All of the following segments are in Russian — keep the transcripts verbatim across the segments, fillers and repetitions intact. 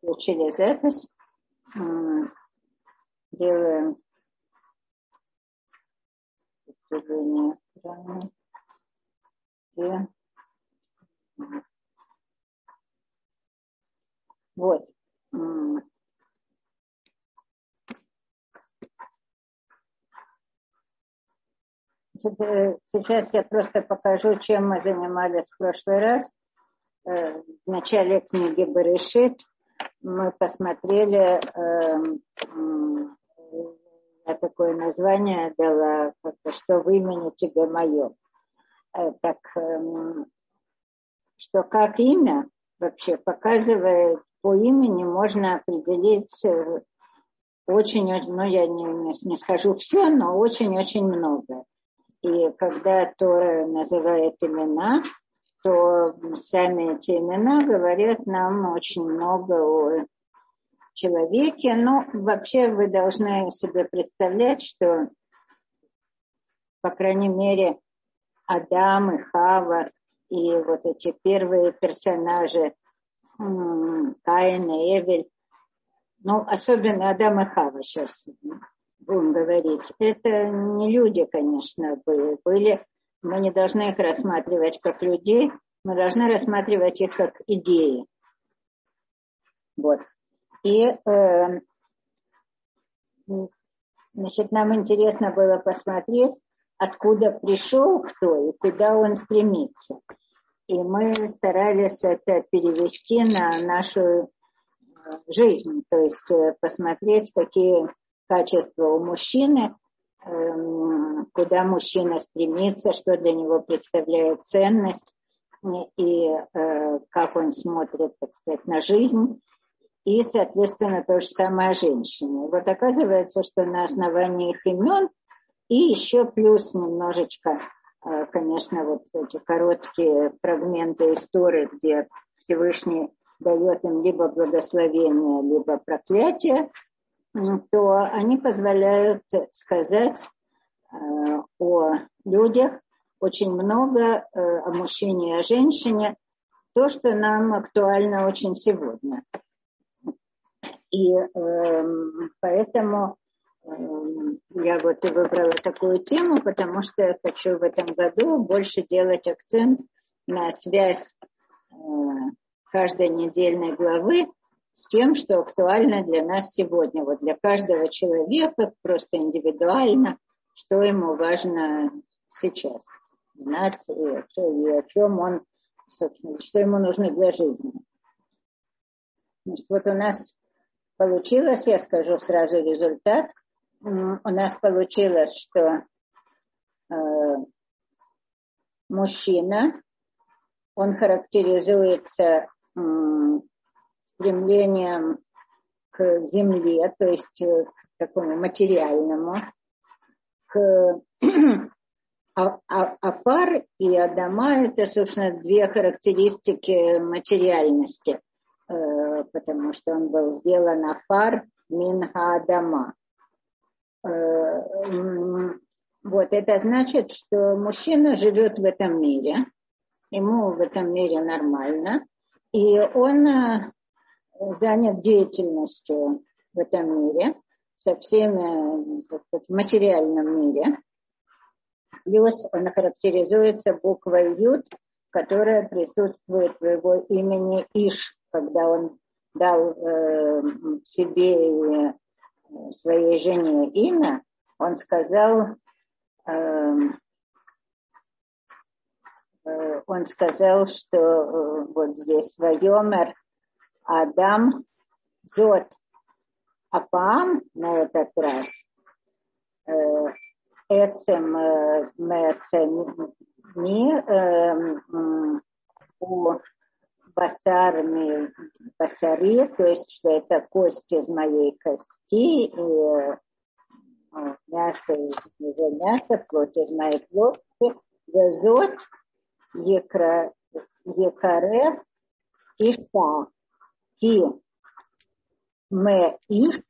включили запись. Делаем исследование экрана. И вот. Сейчас я просто покажу, чем мы занимались в прошлый раз. В начале книги Берешит мы посмотрели, я такое название дала, что в имени тебе мое. Так, что как имя вообще показывает, по имени можно определить очень, ну я не, не скажу все, но очень-очень много. И когда Тора называет имена, то сами эти имена говорят нам очень много о человеке. Но вообще вы должны себе представлять, что, по крайней мере, Адам и Хава и вот эти первые персонажи Каин и Эвель, ну, особенно Адам и Хава сейчас будем говорить, это не люди, конечно, были. были. Мы не должны их рассматривать как людей, мы должны рассматривать их как идеи. Вот. И, э, значит, нам интересно было посмотреть, откуда пришел кто и куда он стремится. И мы старались это перевести на нашу жизнь, то есть посмотреть, какие качества у мужчины, куда мужчина стремится, что для него представляет ценность, и э, как он смотрит, так сказать, на жизнь, и, соответственно, то же самое о женщине. Вот оказывается, что на основании их имен и еще плюс немножечко, э, конечно, вот эти короткие фрагменты истории, где Всевышний дает им либо благословение, либо проклятие, то они позволяют сказать э, о людях очень много, э, о мужчине и о женщине, то, что нам актуально очень сегодня. И э, поэтому э, я вот и выбрала такую тему, потому что я хочу в этом году больше делать акцент на связь э, каждой недельной главы с тем, что актуально для нас сегодня. Вот для каждого человека, просто индивидуально, что ему важно сейчас знать, и, и о чем он, собственно, что ему нужно для жизни. Значит, вот у нас получилось, я скажу сразу результат, у нас получилось, что э, мужчина, он характеризуется э, стремлением к земле, то есть к такому материальному, к а, а, Афар и Адама — это, собственно, две характеристики материальности, э, потому что он был сделан Афар мин ха-Адама. Э, вот это значит, что мужчина живет в этом мире, ему в этом мире нормально, и он э, занят деятельностью в этом мире, со всеми, так сказать, в материальном мире. Плюс он характеризуется буквой Юд, которая присутствует в его имени Иш, когда он дал э, себе и э, своей жене имя, он сказал, э, э, он сказал, что э, вот здесь Вайомер Адам Зот Апам на этот раз э, Эцем Мэцени у Басарми Басари, то есть, что это кость из моей кости, и мясо из его мяса, плоть из моей плоти, Газот Екаре Иша Ки Мэ Иш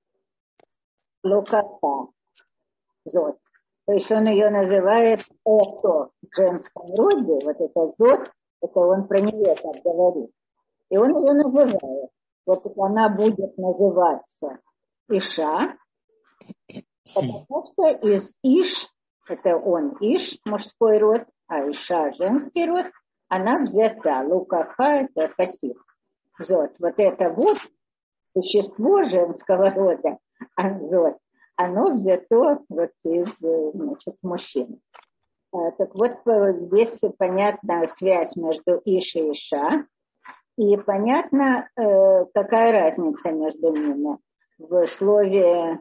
Локата Зот. То есть он ее называет это в женском роде, вот это зод, это он про нее так говорит. И он ее называет. вот она будет называться Иша, потому что из Иш, это он Иш, мужской род, а Иша, женский род, она взята. Лукаха, это пассив. Зод. Вот это вот существо женского рода, азот, оно взято вот из, значит, мужчин. Так вот, здесь понятна связь между Иш и Иша, и понятно, какая разница между ними. В слове,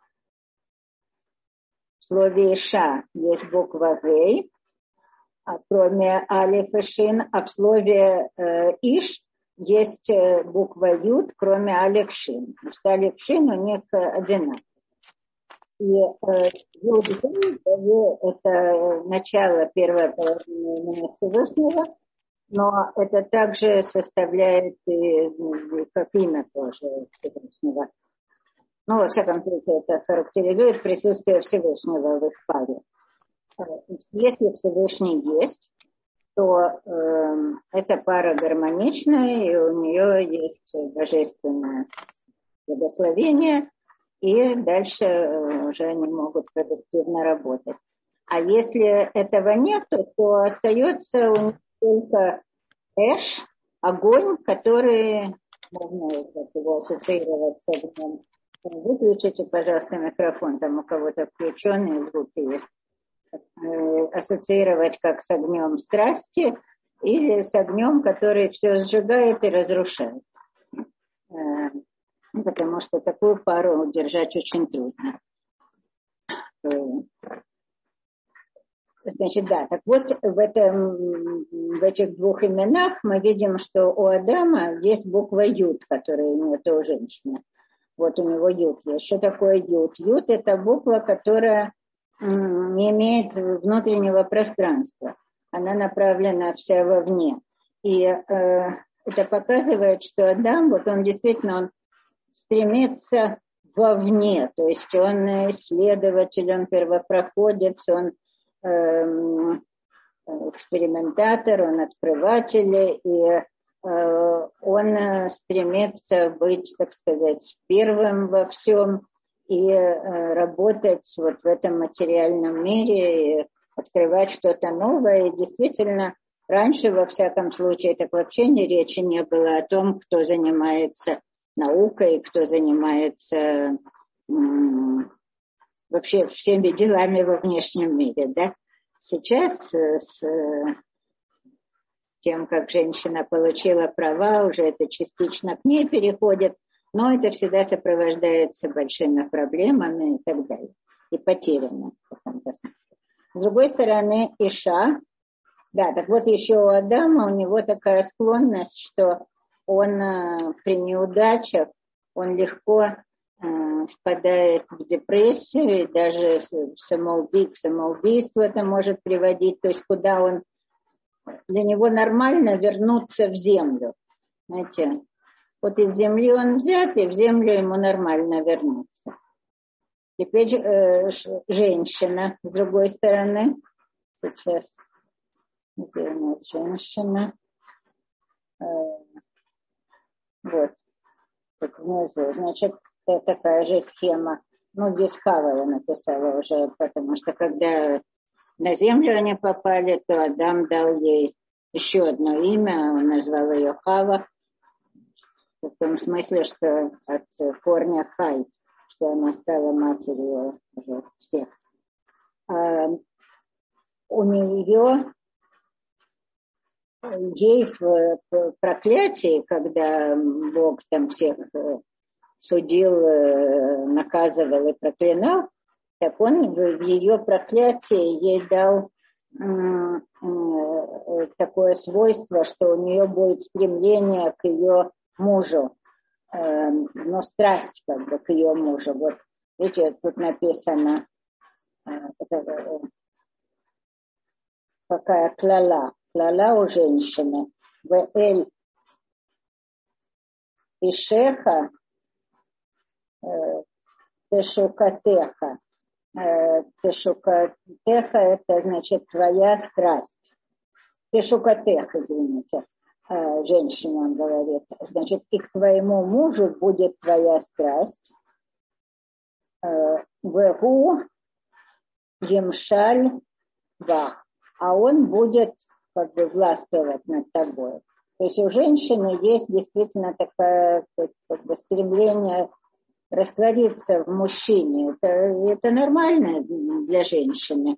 в слове Иша есть буква Гей, а кроме Алиф и Шин, а в слове Иш есть буква Юд, кроме Алиф Шин. Потому что Алиф Шин у них одинаковый. И Юд это начало первой половины имени Всевышнего, но это также составляет и, как имя тоже Всевышнего. Ну, во всяком случае, это характеризует присутствие Всевышнего в их паре. Если Всевышний есть, то э, эта пара гармоничная, и у нее есть божественное благословение, и дальше уже они могут продуктивно работать. А если этого нет, то остается у них только эш, огонь, который можно его ассоциировать с огнем. Выключите, пожалуйста, микрофон, там у кого-то включенные звуки есть. Ассоциировать как с огнем страсти или с огнем, который все сжигает и разрушает. Потому что такую пару удержать очень трудно. Значит, да, так вот в, этом, в этих двух именах мы видим, что у Адама есть буква Юд, которая у него тоже женщина. Вот у него Юд есть. Что такое Юд? Юд – это буква, которая не имеет внутреннего пространства. Она направлена вся вовне. И э, это показывает, что Адам, вот он действительно он стремится вовне. То есть он исследователь, он первопроходец, он э, экспериментатор, он открыватель. И э, он стремится быть, так сказать, первым во всем. И э, работать вот в этом материальном мире, и открывать что-то новое. И действительно, раньше, во всяком случае, так вообще ни речи не было о том, кто занимается наукой, кто занимается м- вообще всеми делами во внешнем мире. Да? Сейчас с тем, как женщина получила права, уже это частично к ней переходит. Но это всегда сопровождается большими проблемами и так далее. И потерями в каком-то смысле. С другой стороны, Иша, да, так вот еще у Адама, у него такая склонность, что он э, при неудачах, он легко э, впадает в депрессию, и даже самоубий, к самоубийству это может приводить. То есть куда он, для него нормально вернуться в землю. Знаете, вот из земли он взят, и в землю ему нормально вернуться. Теперь э, женщина, с другой стороны, сейчас, где у нас женщина, э, вот, тут внизу, значит, такая же схема. Ну, здесь Хава я написала уже, потому что когда на землю они попали, то Адам дал ей еще одно имя, он назвал ее Хава. В том смысле, что от корня хай, что она стала матерью уже всех. А у нее, ей в проклятии, когда Бог там всех судил, наказывал и проклинал, так он в ее проклятии ей дал такое свойство, что у нее будет стремление к ее мужу, э, но страсть как бы к ее мужу. Вот видите, тут написано э, это, э, какая клала. Клала у женщины. В эль ишеха э, тешукатеха. Э, тешукатеха это значит твоя страсть. Тешукатеха, извините. э, женщине он говорит, значит, и к твоему мужу будет твоя страсть, э, вегу емшаль вах, а он будет как бы властвовать над тобой. То есть у женщины есть действительно такое как бы стремление раствориться в мужчине. Это, это нормально для женщины.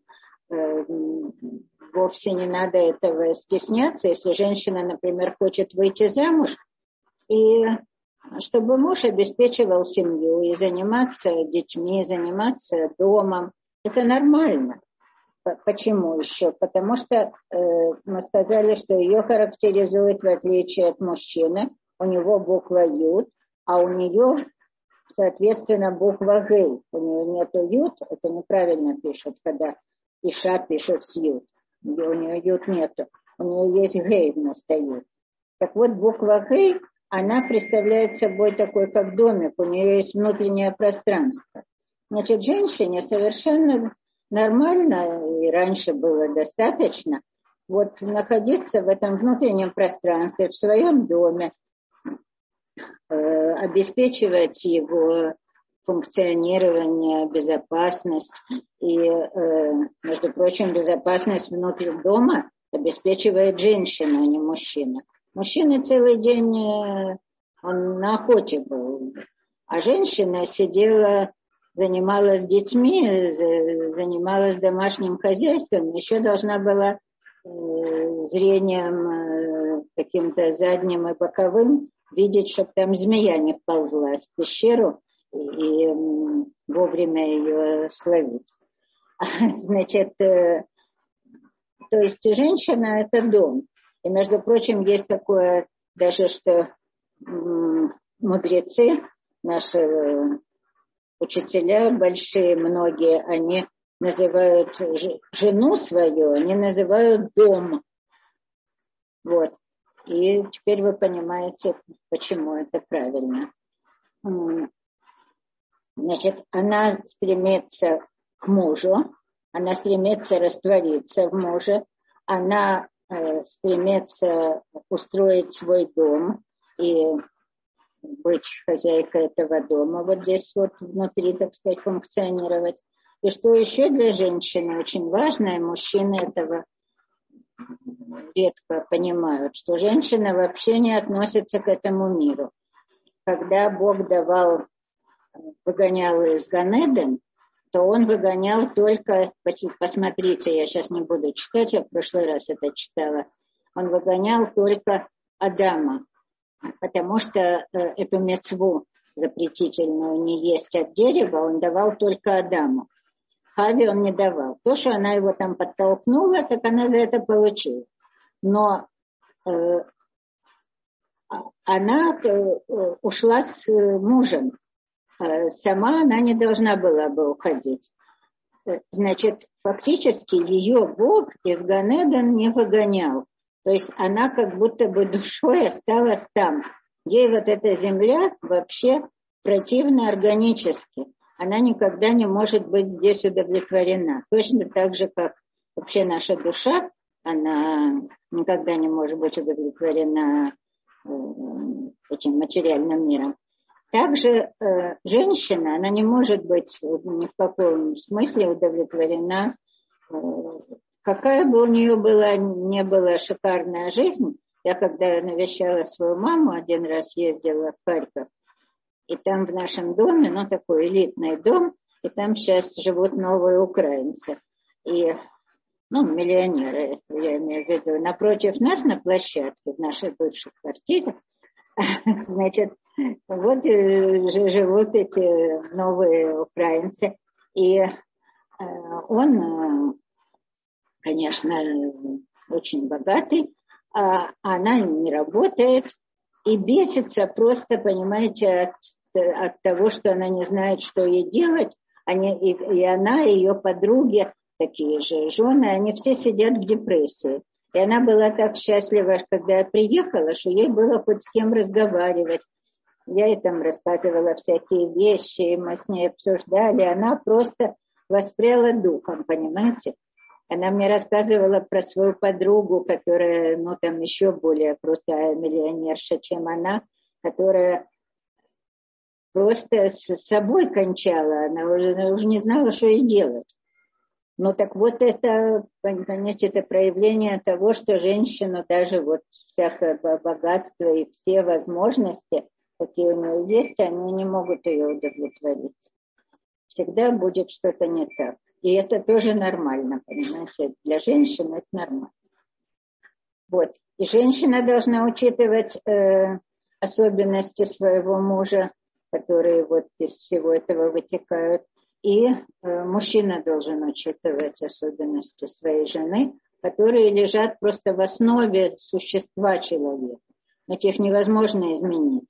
Вовсе не надо этого стесняться. Если женщина, например, хочет выйти замуж, и чтобы муж обеспечивал семью и заниматься детьми, заниматься домом, это нормально. Почему еще? Потому что э, мы сказали, что ее характеризует, в отличие от мужчины, у него буква Юд, а у нее, соответственно, буква Гей. У нее нету Юд, это неправильно пишут, когда Иша пишет с Юд. У нее Юд нету, у нее есть Гей вместо Юд. Так вот, буква Гей, она представляет собой такой, как домик, у нее есть внутреннее пространство. Значит, женщине совершенно нормально, и раньше было достаточно, вот находиться в этом внутреннем пространстве, в своем доме, э, обеспечивать его функционирование, безопасность. И, э, между прочим, безопасность внутри дома обеспечивает женщина, а не мужчина. Мужчина целый день, э, он на охоте был, а женщина сидела, занималась детьми, занималась домашним хозяйством, еще должна была э, зрением э, каким-то задним и боковым видеть, чтобы там змея не вползла в пещеру и, и э, вовремя ее словить. Значит, э, то есть женщина – это дом. И, между прочим, есть такое даже, что э, мудрецы, наши э, учителя большие, многие, они называют жену свою, они называют дом. Вот. И теперь вы понимаете, почему это правильно. Значит, она стремится к мужу, она стремится раствориться в муже, она э, стремится устроить свой дом и быть хозяйкой этого дома, вот здесь вот внутри, так сказать, функционировать. И что еще для женщины очень важно, и мужчины этого редко понимают, что женщина вообще не относится к этому миру. Когда Бог давал, выгонял из Ганеден, то он выгонял только, посмотрите, я сейчас не буду читать, я в прошлый раз это читала, он выгонял только Адама, потому что э, эту мицву запретительную не есть от дерева он давал только Адаму. Хаве он не давал. То, что она его там подтолкнула, так она за это получила. Но э, она э, ушла с мужем. Э, сама она не должна была бы уходить. Значит, фактически ее Бог из Ганеден не выгонял. То есть она как будто бы душой осталась там. Ей вот эта земля вообще противна органически. Она никогда не может быть здесь удовлетворена. Точно так же, как вообще наша душа, она никогда не может быть удовлетворена этим материальным миром. Также э, женщина, она не может быть ни в каком смысле удовлетворена. Э, какая бы у нее была, не была шикарная жизнь, я когда навещала свою маму, один раз ездила в Харьков, и там в нашем доме, ну такой элитный дом, и там сейчас живут новые украинцы. И, ну, миллионеры, я имею в виду, напротив нас на площадке, в нашей бывшей квартире, значит, вот живут эти новые украинцы. И он, конечно, очень богатый, а она не работает и бесится просто, понимаете, от, от того, что она не знает, что ей делать. Они, и, и она, и ее подруги, такие же жены, они все сидят в депрессии. И она была так счастлива, когда я приехала, что ей было хоть с кем разговаривать. Я ей там рассказывала всякие вещи, мы с ней обсуждали. Она просто воспряла духом, понимаете? Она мне рассказывала про свою подругу, которая, ну, там еще более крутая миллионерша, чем она, которая просто с собой кончала. Она уже, она уже не знала, что ей делать. Ну, так вот это, понять, это проявление того, что женщина даже вот всякое богатство и все возможности, какие у нее есть, они не могут ее удовлетворить. Всегда будет что-то не так. И это тоже нормально, понимаете, для женщины это нормально. Вот. И женщина должна учитывать э, особенности своего мужа, которые вот из всего этого вытекают. И э, мужчина должен учитывать особенности своей жены, которые лежат просто в основе существа человека. Но их невозможно изменить.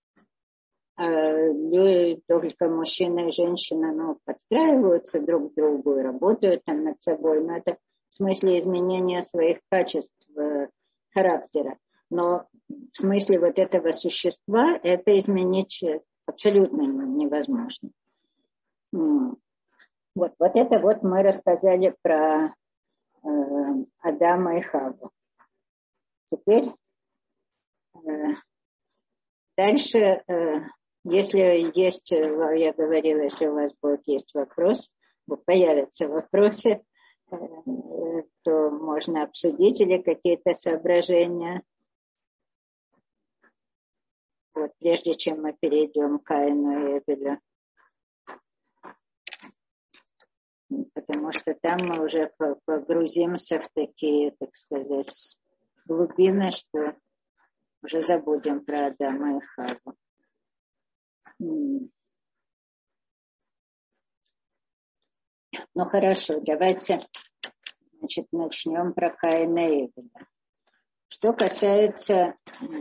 Люди, только мужчина и женщина, ну, подстраиваются друг к другу и работают там над собой. Но это в смысле изменения своих качеств э, характера. Но в смысле вот этого существа это изменить абсолютно невозможно. Вот, вот это вот мы рассказали про э, Адама и Хавву. Теперь э, дальше, э, если есть, я говорила, если у вас будет есть вопрос, появятся вопросы, э, то можно обсудить или какие-то соображения. Вот, прежде чем мы перейдем к Каину и Эвелю. Потому что там мы уже погрузимся в такие, так сказать, глубины, что уже забудем про Адама и Хавву. Ну хорошо, давайте, значит, начнем про Каина и Эвеля. Что касается,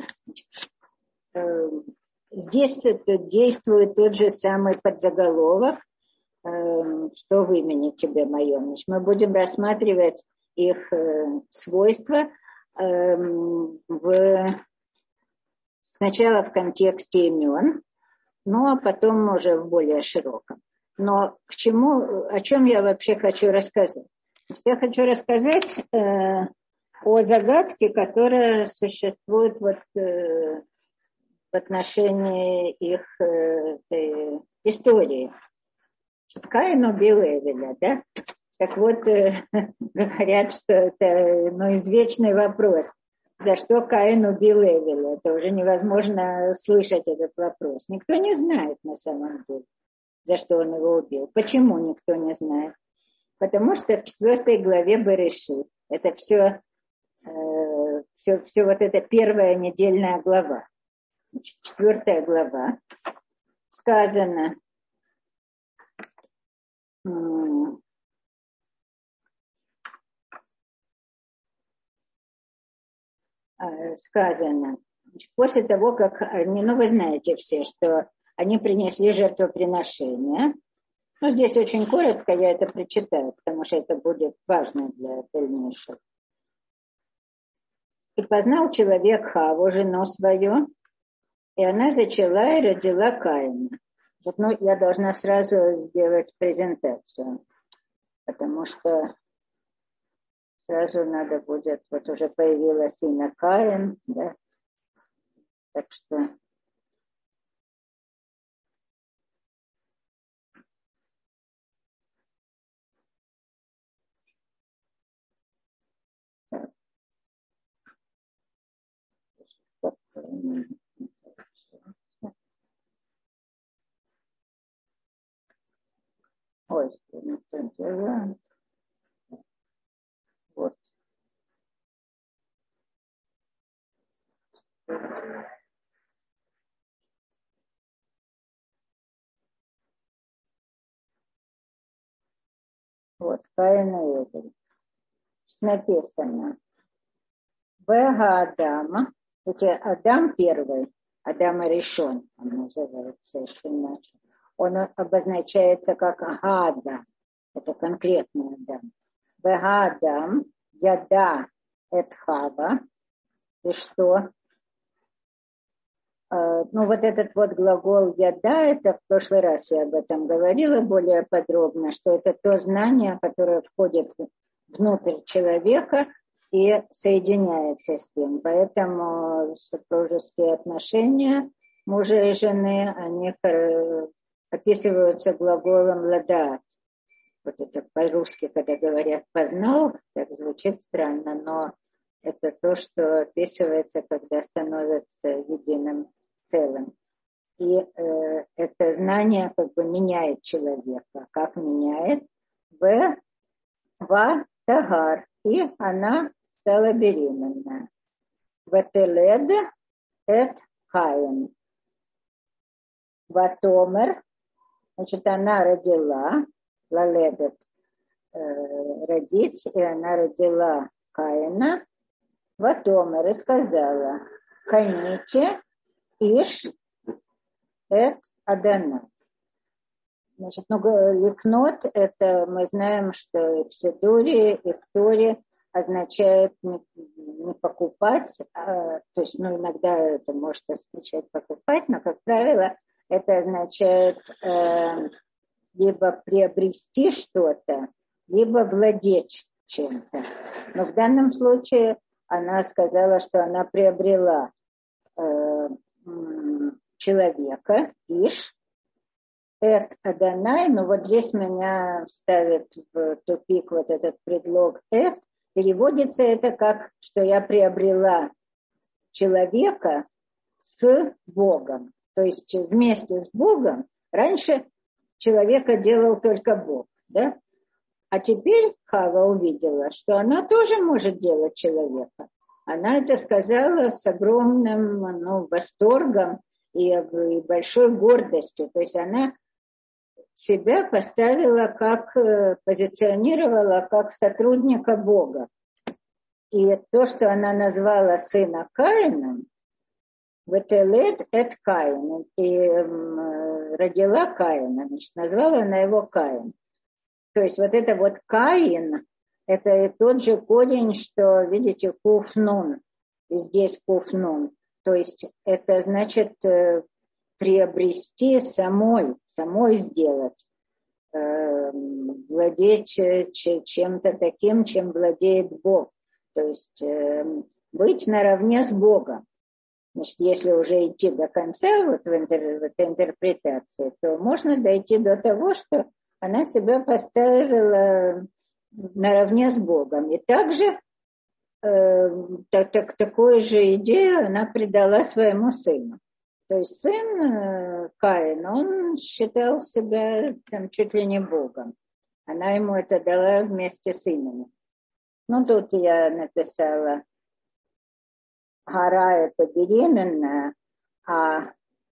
э, здесь действует тот же самый подзаголовок, что в имени тебе моем. Значит, мы будем рассматривать их э, свойства э, в, сначала в контексте имен, ну а потом уже в более широком. Но к чему, о чем я вообще хочу рассказать? Я хочу рассказать э, о загадке, которая существует вот, э, в отношении их э, э, истории. Каин убил Эвеля, да? Так вот, э, говорят, что это ну, извечный вопрос. За что Каин убил Эвеля? Это уже невозможно слышать этот вопрос. Никто не знает на самом деле, за что он его убил. Почему никто не знает? Потому что в четвертой главе Берешит, это все, э, все, все вот эта первая недельная глава. Значит, четвертая глава. Сказано, сказано, после того, как они, ну вы знаете все, что они принесли жертвоприношение. Ну, здесь очень коротко я это прочитаю, потому что это будет важно для дальнейшего. И познал человек Хавву, жену свою, и она зачала и родила Каина. Вот, ну, я должна сразу сделать презентацию, потому что сразу надо будет, вот уже появилось имя Каин, да, так что так. Ой, не то дело. Вот. Вот, Каин и Эвель. Написано. Вега Адама. Это Адам первый. Адама решен, он называется еще иначе. Он обозначается как Адам. Это конкретный Адам. Вега Адам. Яда эт Хава. И что? Ну, вот этот вот глагол «яда», это в прошлый раз я об этом говорила более подробно, что это то знание, которое входит внутрь человека и соединяется с ним. Поэтому супружеские отношения мужа и жены, они описываются глаголом ладаат. Вот это по-русски, когда говорят «познал», так звучит странно, но это то, что описывается, когда становятся единым целым. И э, это знание как бы меняет человека. Как меняет? В ва тагар. И она стала беременна. Вателед эт Каин. Ватомер. Значит, она родила, лаледет, э, родить, и она родила Каина. Ватомер и сказала: Каните иш эт Адана. Значит, ну, ликнот, это мы знаем, что в Сидуре и в Торе означает не, не покупать, а, то есть, ну, иногда это может означать покупать, но, как правило, это означает э, либо приобрести что-то, либо владеть чем-то. Но в данном случае она сказала, что она приобрела э, человека, Иш, Эт Адонай, но вот здесь меня ставит в тупик вот этот предлог Эт. Переводится это как, что я приобрела человека с Богом. То есть вместе с Богом раньше человека делал только Бог, да? А теперь Хава увидела, что она тоже может делать человека. Она это сказала с огромным, ну, восторгом и, и большой гордостью. То есть она себя поставила как, позиционировала как сотрудника Бога. И то, что она назвала сына Каином, «Ветелет эт Каин», и э, родила Каина, значит, назвала она его Каин. То есть вот это вот Каин, это тот же корень, что, видите, куфнун, и здесь куфнун. То есть это значит э, приобрести самой, самой сделать, э, владеть чем-то таким, чем владеет Бог. То есть э, быть наравне с Богом. Значит, если уже идти до конца вот в, интер, в этой интерпретации, то можно дойти до того, что она себя поставила наравне с Богом. И также э, так, так, такую же идею она придала своему сыну. То есть сын э, Каин, он считал себя там, чуть ли не Богом. Она ему это дала вместе с именем. Ну, тут я написала: Гара — это беременная, а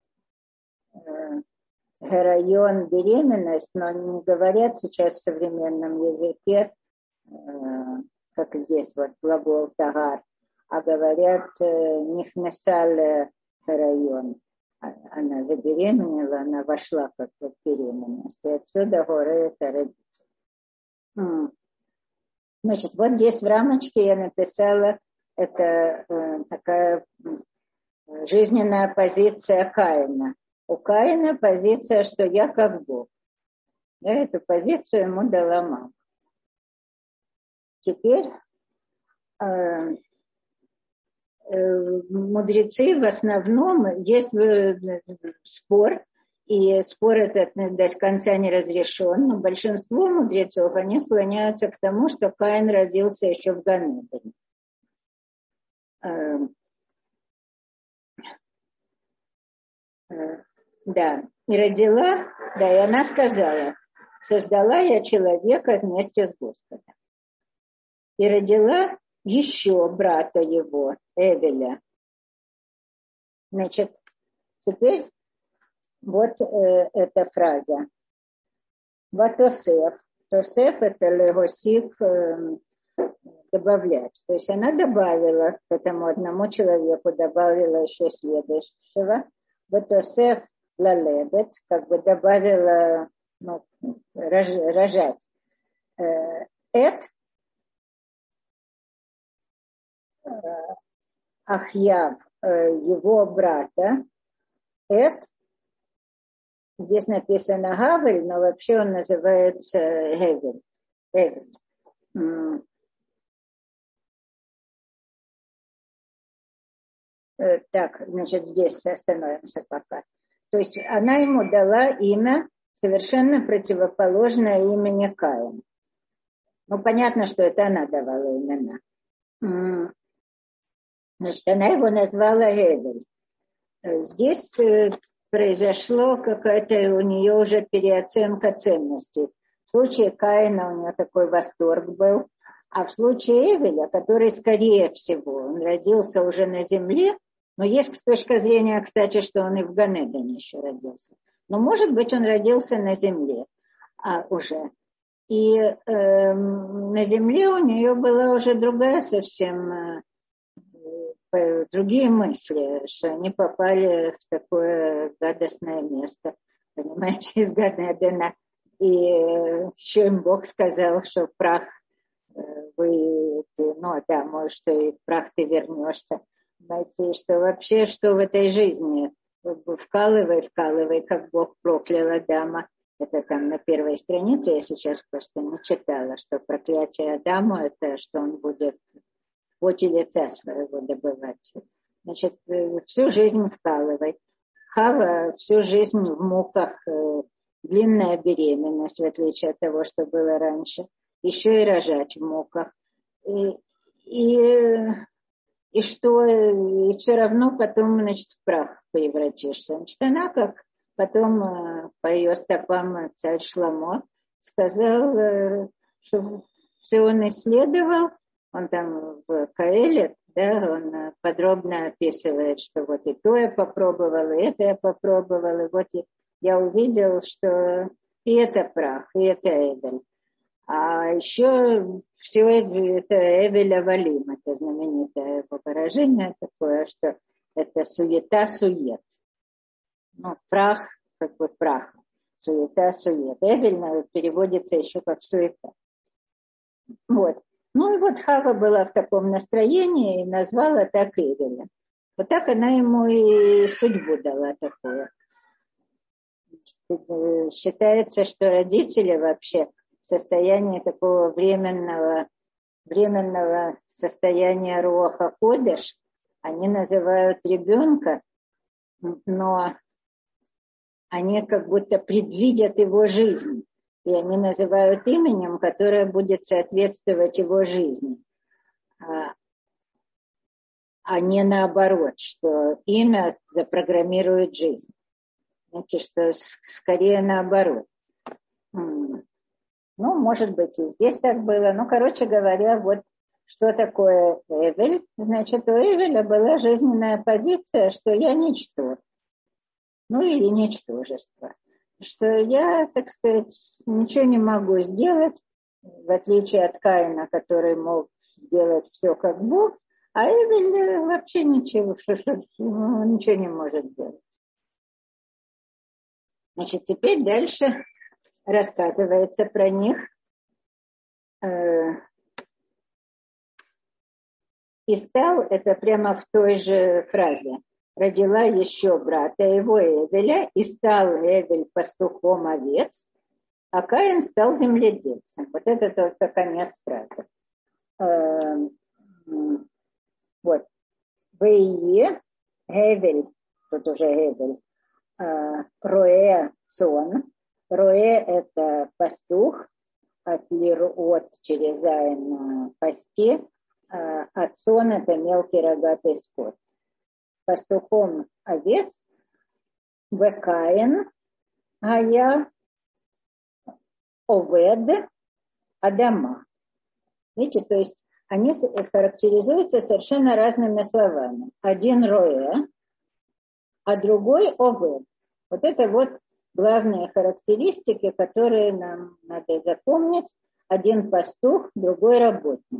э, герайон — беременность, но не говорят сейчас в современном языке, э, как здесь вот глагол тагар, а говорят э, нихнесаль герайон. Она забеременела, она вошла как в беременность. И отсюда горы это родить. Значит, вот здесь в рамочке я написала, это э, такая жизненная позиция Каина. У Каина позиция, что я как Бог. Я эту позицию ему дала мама. Теперь э, э, мудрецы в основном, есть спор, и спор этот до конца не разрешен, но большинство мудрецов, они склоняются к тому, что Каин родился еще в Ганедане. Э, э, Да, и родила, да, и она сказала: создала я человека вместе с Господом. И родила еще брата его, Эвеля. Значит, теперь вот э, эта фраза. Ватосеф. Тосеф — это легосик, э, добавлять. То есть она добавила к этому одному человеку, добавила еще следующего. Ватосеф лаледет, как бы добавила, ну, рож, рожать. Э, эт э, Ахьяв, э, его брата. Эт, здесь написано Гавель, но вообще он называется Гевель. Гевель. Так, значит, здесь остановимся пока. То есть она ему дала имя, совершенно противоположное имени Каин. Ну, понятно, что это она давала имена. Значит, она его назвала Эвель. Здесь произошло какая-то у нее уже переоценка ценностей. В случае Каина у нее такой восторг был, а в случае Эвеля, который, скорее всего, он родился уже на земле, но есть точка зрения, кстати, что он и в Ганедане еще родился. Но, может быть, он родился на земле а, уже. И э, на земле у нее была уже другая совсем, э, другие мысли, что они попали в такое гадостное место, понимаете, из Ганедана. И еще им Бог сказал, что прах э, вы, ну да, может, и в прах ты вернешься. Знаете, что вообще, что в этой жизни, вкалывай, вкалывай, как Бог проклял Адама. Это там на первой странице, я сейчас просто не читала, что проклятие Адаму, это что он будет в поте лица своего добывать. Значит, всю жизнь вкалывай. Хава всю жизнь в муках, длинная беременность, в отличие от того, что было раньше. Еще и рожать в муках. И, и, и что, и все равно потом, значит, в прах превратишься. Значит, она как потом по ее стопам царь Шломо сказал, что все он исследовал, он там в Каэле, да, он подробно описывает, что вот и то я попробовал, и это я попробовал, и вот я увидел, что и это прах, и это Эвель. А еще все это Эвель Авалим, это знаменитое выражение такое, что это суета-сует. Ну, прах, как бы прах, суета, сует. Эвель переводится еще как суета. Вот. Ну и вот Хава была в таком настроении и назвала так Эвеля. Вот так она ему и судьбу дала такую. Считается, что родители вообще в состоянии такого временного, временного состояния руаха кодеш, они называют ребенка, но они как будто предвидят его жизнь. И они называют именем, которое будет соответствовать его жизни. А, а не наоборот, что имя запрограммирует жизнь. Знаете, что скорее наоборот. Ну, может быть, и здесь так было. Ну, короче говоря, вот что такое Эвель. Значит, у Эвеля была жизненная позиция, что я ничто. Ну, или ничтожество. Что я, так сказать, ничего не могу сделать, в отличие от Каина, который мог сделать все как Бог, а Эвель вообще ничего, что, что, ничего не может сделать. Значит, теперь дальше рассказывается про них. И стал, это прямо в той же фразе, родила еще брата его Эвеля, и стал Эвель пастухом овец, а Каин стал земледельцем. Вот это только конец фразы. Вот. Вее Эвель, тут уже Эвель, Роэ сон. Роэ это пастух, от лирот через айн пасти, а сон это мелкий рогатый скот. Пастухом овец, Векаин, а я Овед Адама. Видите, то есть они характеризуются совершенно разными словами. Один Роэ, а другой Овед. Вот это вот главные характеристики, которые нам надо запомнить. Один пастух, другой работник.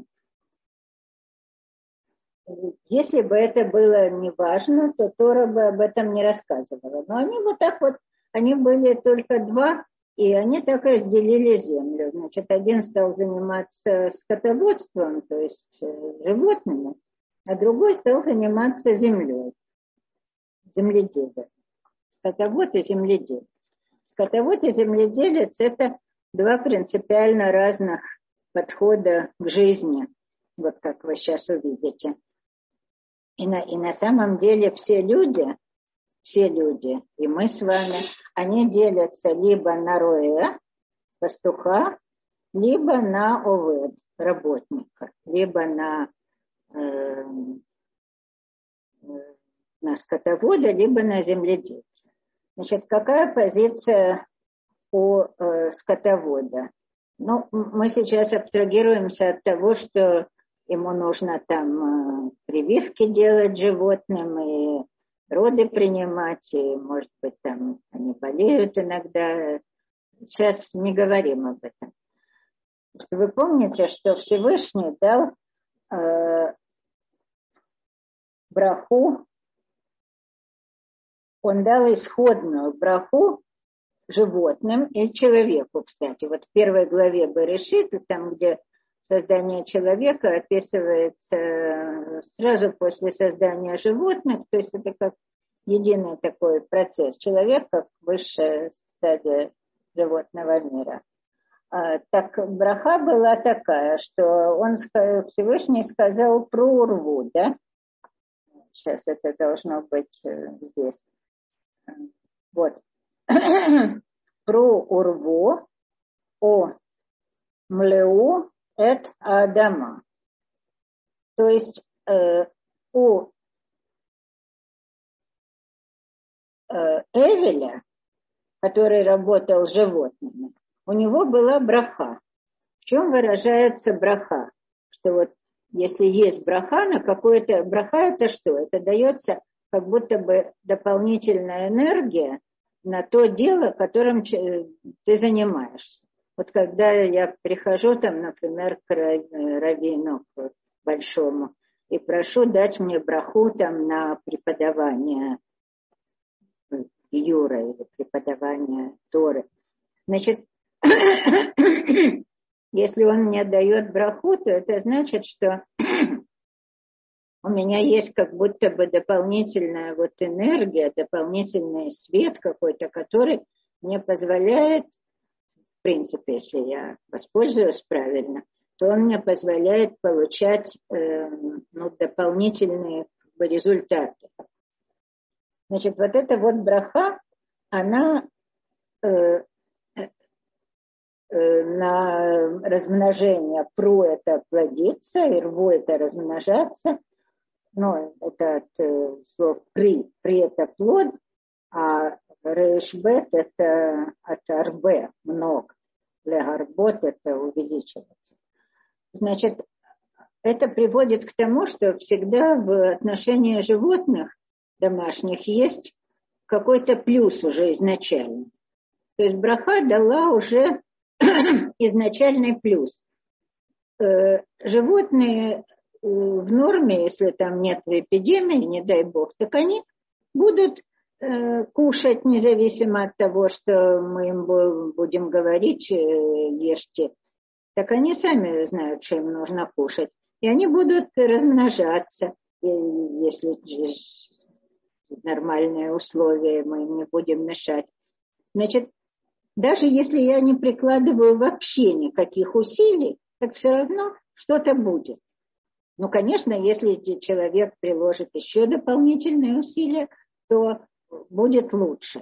Если бы это было неважно, то Тора бы об этом не рассказывала. Но они вот так вот, они были только два, и они так разделили землю. Значит, один стал заниматься скотоводством, то есть животными, а другой стал заниматься землей, земледелием. Скотовод и земледелец. Скотовод и земледелец – это два принципиально разных подхода к жизни, вот как вы сейчас увидите. И на, и на самом деле все люди, все люди, и мы с вами, они делятся либо на роэ, пастуха, либо на овед, работника, либо на, э, на скотовода, либо на земледельца. Значит, какая позиция у э, скотовода? Ну, мы сейчас абстрагируемся от того, что ему нужно там э, прививки делать животным и роды принимать, и, может быть, там они болеют иногда. Сейчас не говорим об этом. Вы помните, что Всевышний дал э, браху, он дал исходную браху животным и человеку, кстати. Вот в первой главе Берешит, там, где создание человека описывается сразу после создания животных, то есть это как единый такой процесс. Человек как высшая стадия животного мира. А, так браха была такая, что он, Всевышний сказал про урву, да? Сейчас это должно быть здесь. Вот. Про урву о млеу эт Адама. То есть э, у э, Эвеля, который работал с животными, у него была браха. В чем выражается браха? Что вот если есть браха на какое-то... Браха это что? Это дается как будто бы дополнительная энергия на то дело, которым ты занимаешься. Вот когда я прихожу там, например, к раввину к большому и прошу дать мне браху там на преподавание юры или преподавание Торы. Значит, если он мне дает браху, то это значит, что у меня есть как будто бы дополнительная вот энергия, дополнительный свет какой-то, который мне позволяет, в принципе, если я воспользуюсь правильно, то он мне позволяет получать э, ну, дополнительные как бы, результаты. Значит, вот эта вот браха, она э, на размножение пру это плодиться, и рву это размножаться. Ну, это от э, слов при, при это плод, а рейшбет это от арбе, много. Для гарбот это увеличивается. Значит, это приводит к тому, что всегда в отношении животных домашних есть какой-то плюс уже изначально. То есть браха дала уже изначальный плюс. Э, животные в норме, если там нет эпидемии, не дай бог, так они будут э, кушать, независимо от того, что мы им будем говорить, э, ешьте. Так они сами знают, что им нужно кушать. И они будут размножаться, и, если нормальные условия, мы им не будем мешать. Значит, даже если я не прикладываю вообще никаких усилий, так все равно что-то будет. Ну, конечно, если человек приложит еще дополнительные усилия, то будет лучше.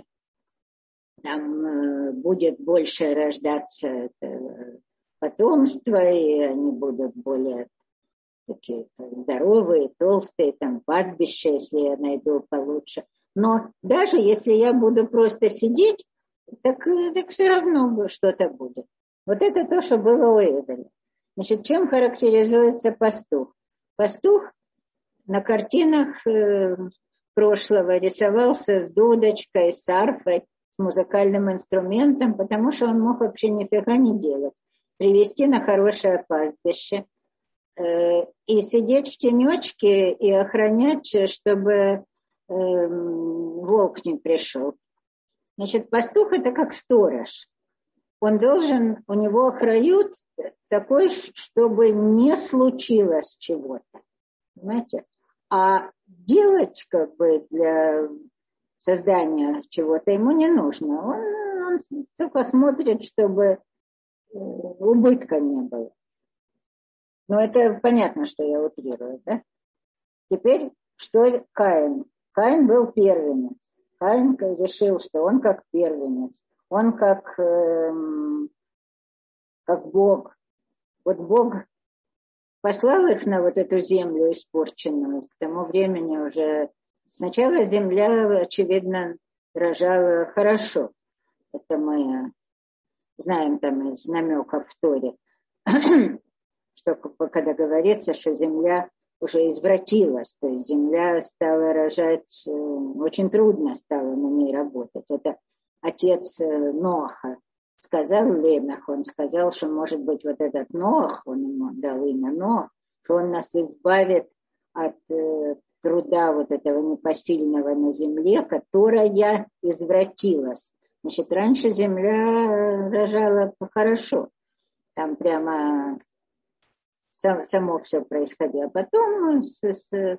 Там э, будет больше рождаться это, потомство, и они будут более такие здоровые, толстые, там пастбища, если я найду получше. Но даже если я буду просто сидеть, так, так все равно что-то будет. Вот это то, что было у Эвеля. Значит, чем характеризуется пастух? Пастух на картинах э, прошлого рисовался с дудочкой, с арфой, с музыкальным инструментом, потому что он мог вообще нифига не делать. Привести на хорошее пастбище э, и сидеть в тенечке и охранять, чтобы э, волк не пришел. Значит, пастух это как сторож. Он должен, у него охрают такой, чтобы не случилось чего-то. Понимаете? А делать как бы для создания чего-то ему не нужно. Он, он только смотрит, чтобы убытка не было. Но это понятно, что я утрирую, да? Теперь, что Каин? Каин был первенец. Каин решил, что он как первенец, он как, эм, как Бог. Вот Бог послал их на вот эту землю испорченную. К тому времени уже сначала земля, очевидно, рожала хорошо. Это мы знаем там из намеков в Торе, что когда говорится, что земля уже извратилась, то есть земля стала рожать, очень трудно стало на ней работать. Это отец Ноаха сказал Лемех, он сказал, что может быть вот этот Ноах, он ему дал имя Ноах, что он нас избавит от э, труда вот этого непосильного на земле, которая извратилась. Значит, раньше земля рожала хорошо, там прямо сам, само все происходило. А потом с, с, э,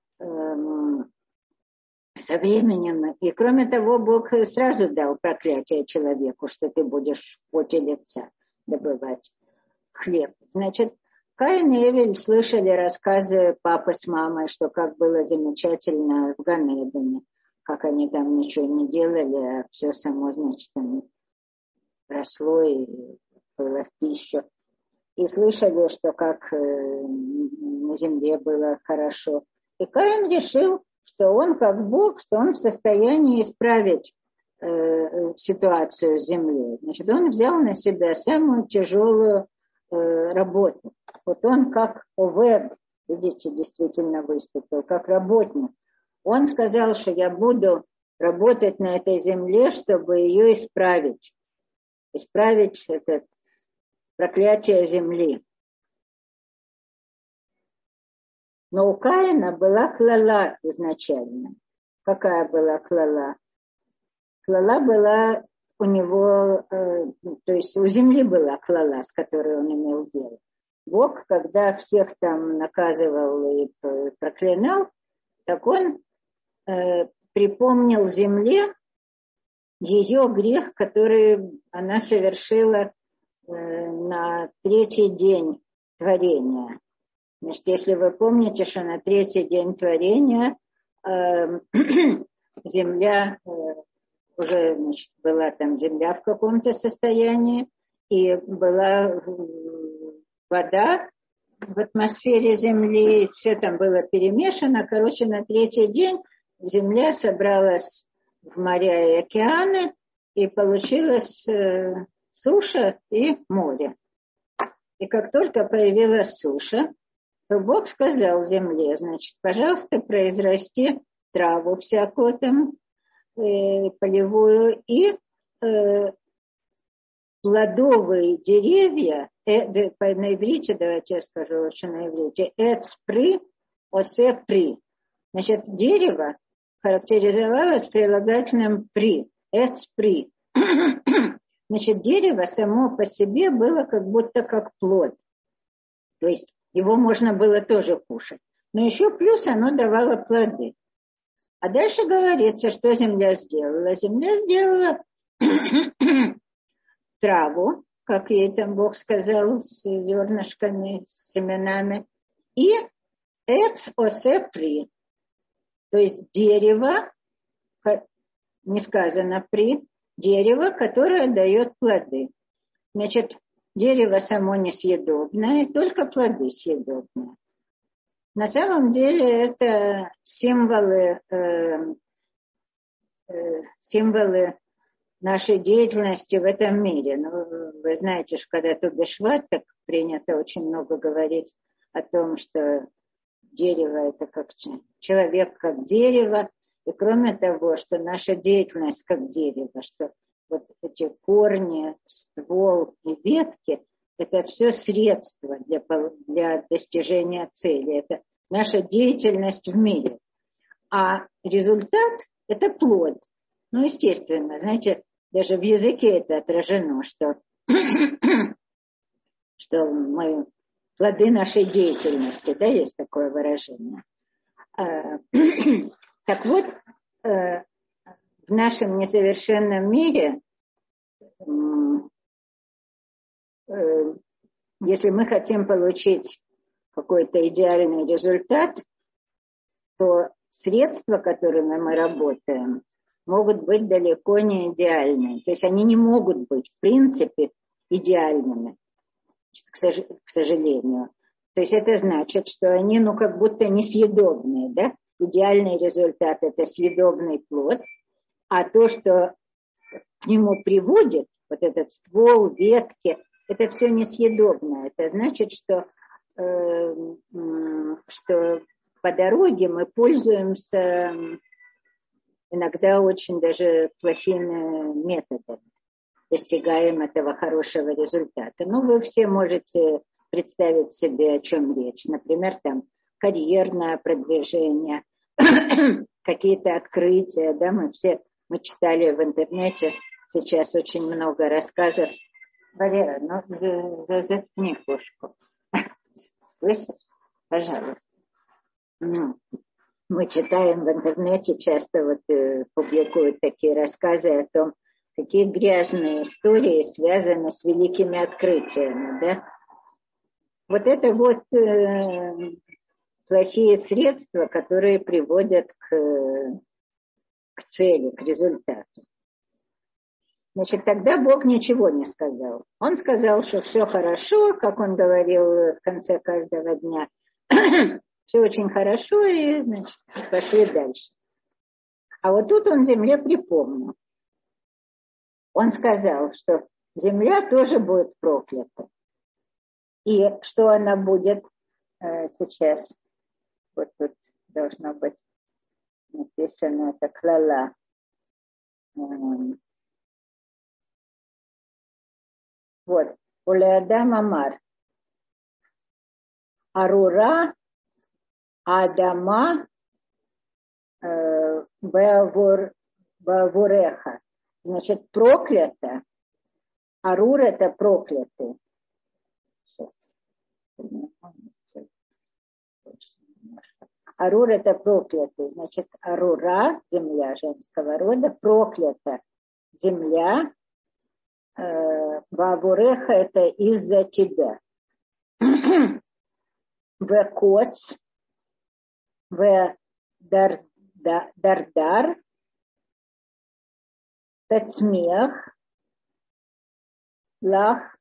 со временем, и кроме того, Бог сразу дал проклятие человеку, что ты будешь в поте лица добывать хлеб. Значит, Каин и Эвель слышали рассказы папы с мамой, что как было замечательно в Ганедане, как они там ничего не делали, а все само, значит, там росло и было в пищу. И слышали, что как э, на земле было хорошо. И Каин решил, что он как Бог, что он в состоянии исправить э, ситуацию с землей. Значит, он взял на себя самую тяжелую э, работу. Вот он как овед, видите, действительно выступил, как работник. Он сказал, что я буду работать на этой земле, чтобы ее исправить. Исправить это проклятие земли. Но у Каина была клала изначально. Какая была клала? Клала была у него, э, то есть у земли была клала, с которой он имел дело. Бог, когда всех там наказывал и проклинал, так он э, припомнил земле ее грех, который она совершила э, на третий день творения. Значит, если вы помните, что на третий день творения э, земля э, уже, значит, была там земля в каком-то состоянии, и была вода в атмосфере земли, все там было перемешано. Короче, на третий день земля собралась в моря и океаны, и получилась э, суша и море. И как только появилась суша, то Бог сказал земле, значит, пожалуйста, произрасти траву всякую там, э, полевую, и э, плодовые деревья, э, да, на иврите, давайте я скажу лучше на иврите, эцпри, осепри. Значит, дерево характеризовалось прилагательным при, эцпри. Значит, дерево само по себе было как будто как плод. То есть его можно было тоже кушать. Но еще плюс оно давало плоды. А дальше говорится, что земля сделала. Земля сделала траву, как ей там Бог сказал, с зернышками, с семенами. И эц осе при. То есть дерево, не сказано при, дерево, которое дает плоды. Значит, дерево само несъедобное, только плоды съедобные. На самом деле это символы, э, э, символы нашей деятельности в этом мире. Ну, вы знаете, что когда тут бешват, так принято очень много говорить о том, что дерево это как человек, как дерево. И кроме того, что наша деятельность как дерево, что вот эти корни, ствол и ветки, это все средства для, для достижения цели. Это наша деятельность в мире. А результат – это плод. Ну, естественно, знаете, даже в языке это отражено, что, что мы плоды нашей деятельности, да, есть такое выражение. Так вот, в нашем несовершенном мире, если мы хотим получить какой-то идеальный результат, то средства, которыми мы работаем, могут быть далеко не идеальными. То есть они не могут быть, в принципе, идеальными, к сожалению. То есть это значит, что они, ну, как будто несъедобные, да? Идеальный результат – это съедобный плод, а то, что к нему приводит, вот этот ствол, ветки, это все несъедобное. Это значит, что, э, что по дороге мы пользуемся иногда очень даже плохими методами, достигаем этого хорошего результата. Ну, вы все можете представить себе, о чем речь. Например, там карьерное продвижение, какие-то открытия, да, мы все, мы читали в интернете сейчас очень много рассказов. Валера, ну, заткни кошку. Слышишь? Пожалуйста. Ну, мы читаем в интернете, часто вот э, публикуют такие рассказы о том, какие грязные истории связаны с великими открытиями, да? Вот это вот э, плохие средства, которые приводят к, к цели, к результату. Значит, тогда Бог ничего не сказал. Он сказал, что все хорошо, как он говорил в конце каждого дня. Все очень хорошо, и, значит, пошли дальше. А вот тут он земле припомнил. Он сказал, что земля тоже будет проклята. И что она будет э, сейчас, вот тут должно быть написано, это клала. Эм, вот, Улеадам Амар. Арура Адама э, Бавуреха. Значит, проклято. Арур это проклятый. Арур это проклятый. Значит, Арура, земля женского рода, проклята земля. Бавуреха это из-за тебя. В коц, в дардар, тацмех, лах,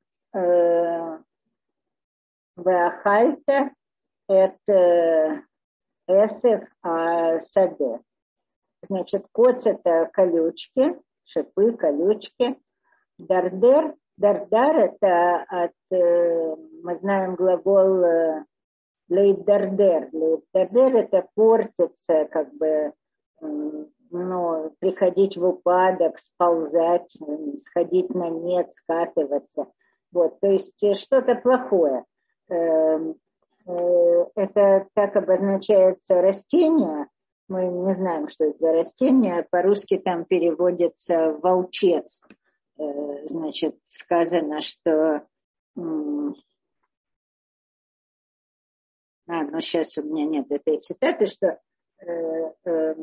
вахальта, это эсеф саде. Значит, коц это колючки, шипы, колючки. Дардер, дардар это от, мы знаем глагол лейдардер. Лейдардер это портиться, как бы, ну, приходить в упадок, сползать, сходить на нет, скатываться. Вот, то есть что-то плохое. Это так обозначается растение. Мы не знаем, что это за растение. По-русски там переводится волчец. Значит, сказано, что... А, ну сейчас у меня нет этой цитаты, что э, э,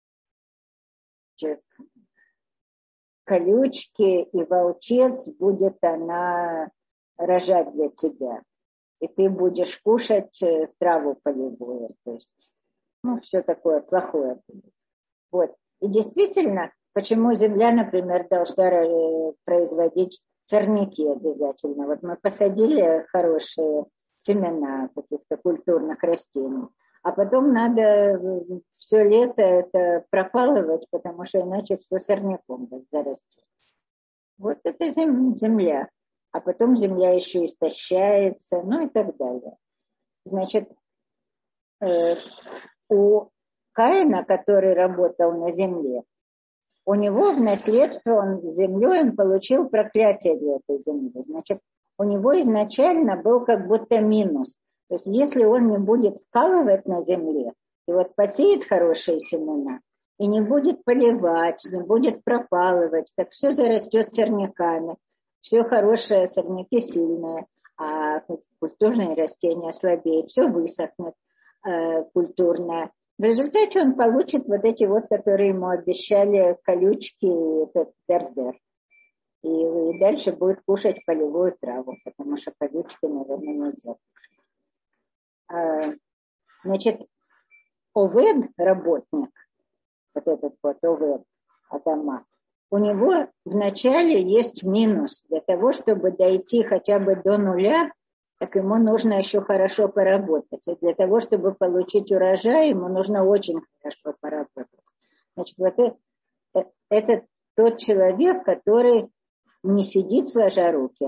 колючки и волчец будет она рожать для тебя. И ты будешь кушать траву полевую. То есть, ну, все такое плохое будет. Вот. И действительно, почему земля, например, должна производить сорняки обязательно? Вот мы посадили хорошие семена каких-то культурных растений, а потом надо все лето это пропалывать, потому что иначе все сорняком зарастет. Вот это земля. А потом земля еще истощается, ну и так далее. Значит, э, у Каина, который работал на земле, у него в наследство, он землей, он получил проклятие для этой земли. Значит, у него изначально был как будто минус. То есть если он не будет вкалывать на земле, и вот посеет хорошие семена, и не будет поливать, не будет пропалывать, так все зарастет сорняками. Все хорошее, сорняки сильные, а культурные растения слабее. Все высохнет э, культурное. В результате он получит вот эти вот, которые ему обещали, колючки и этот дардер. И, и дальше будет кушать полевую траву, потому что колючки, наверное, нельзя. Значит, Овед, работник, вот этот вот Овед Адама, у него вначале есть минус. Для того, чтобы дойти хотя бы до нуля, так ему нужно еще хорошо поработать. И для того, чтобы получить урожай, ему нужно очень хорошо поработать. Значит, вот это, это тот человек, который не сидит сложа руки.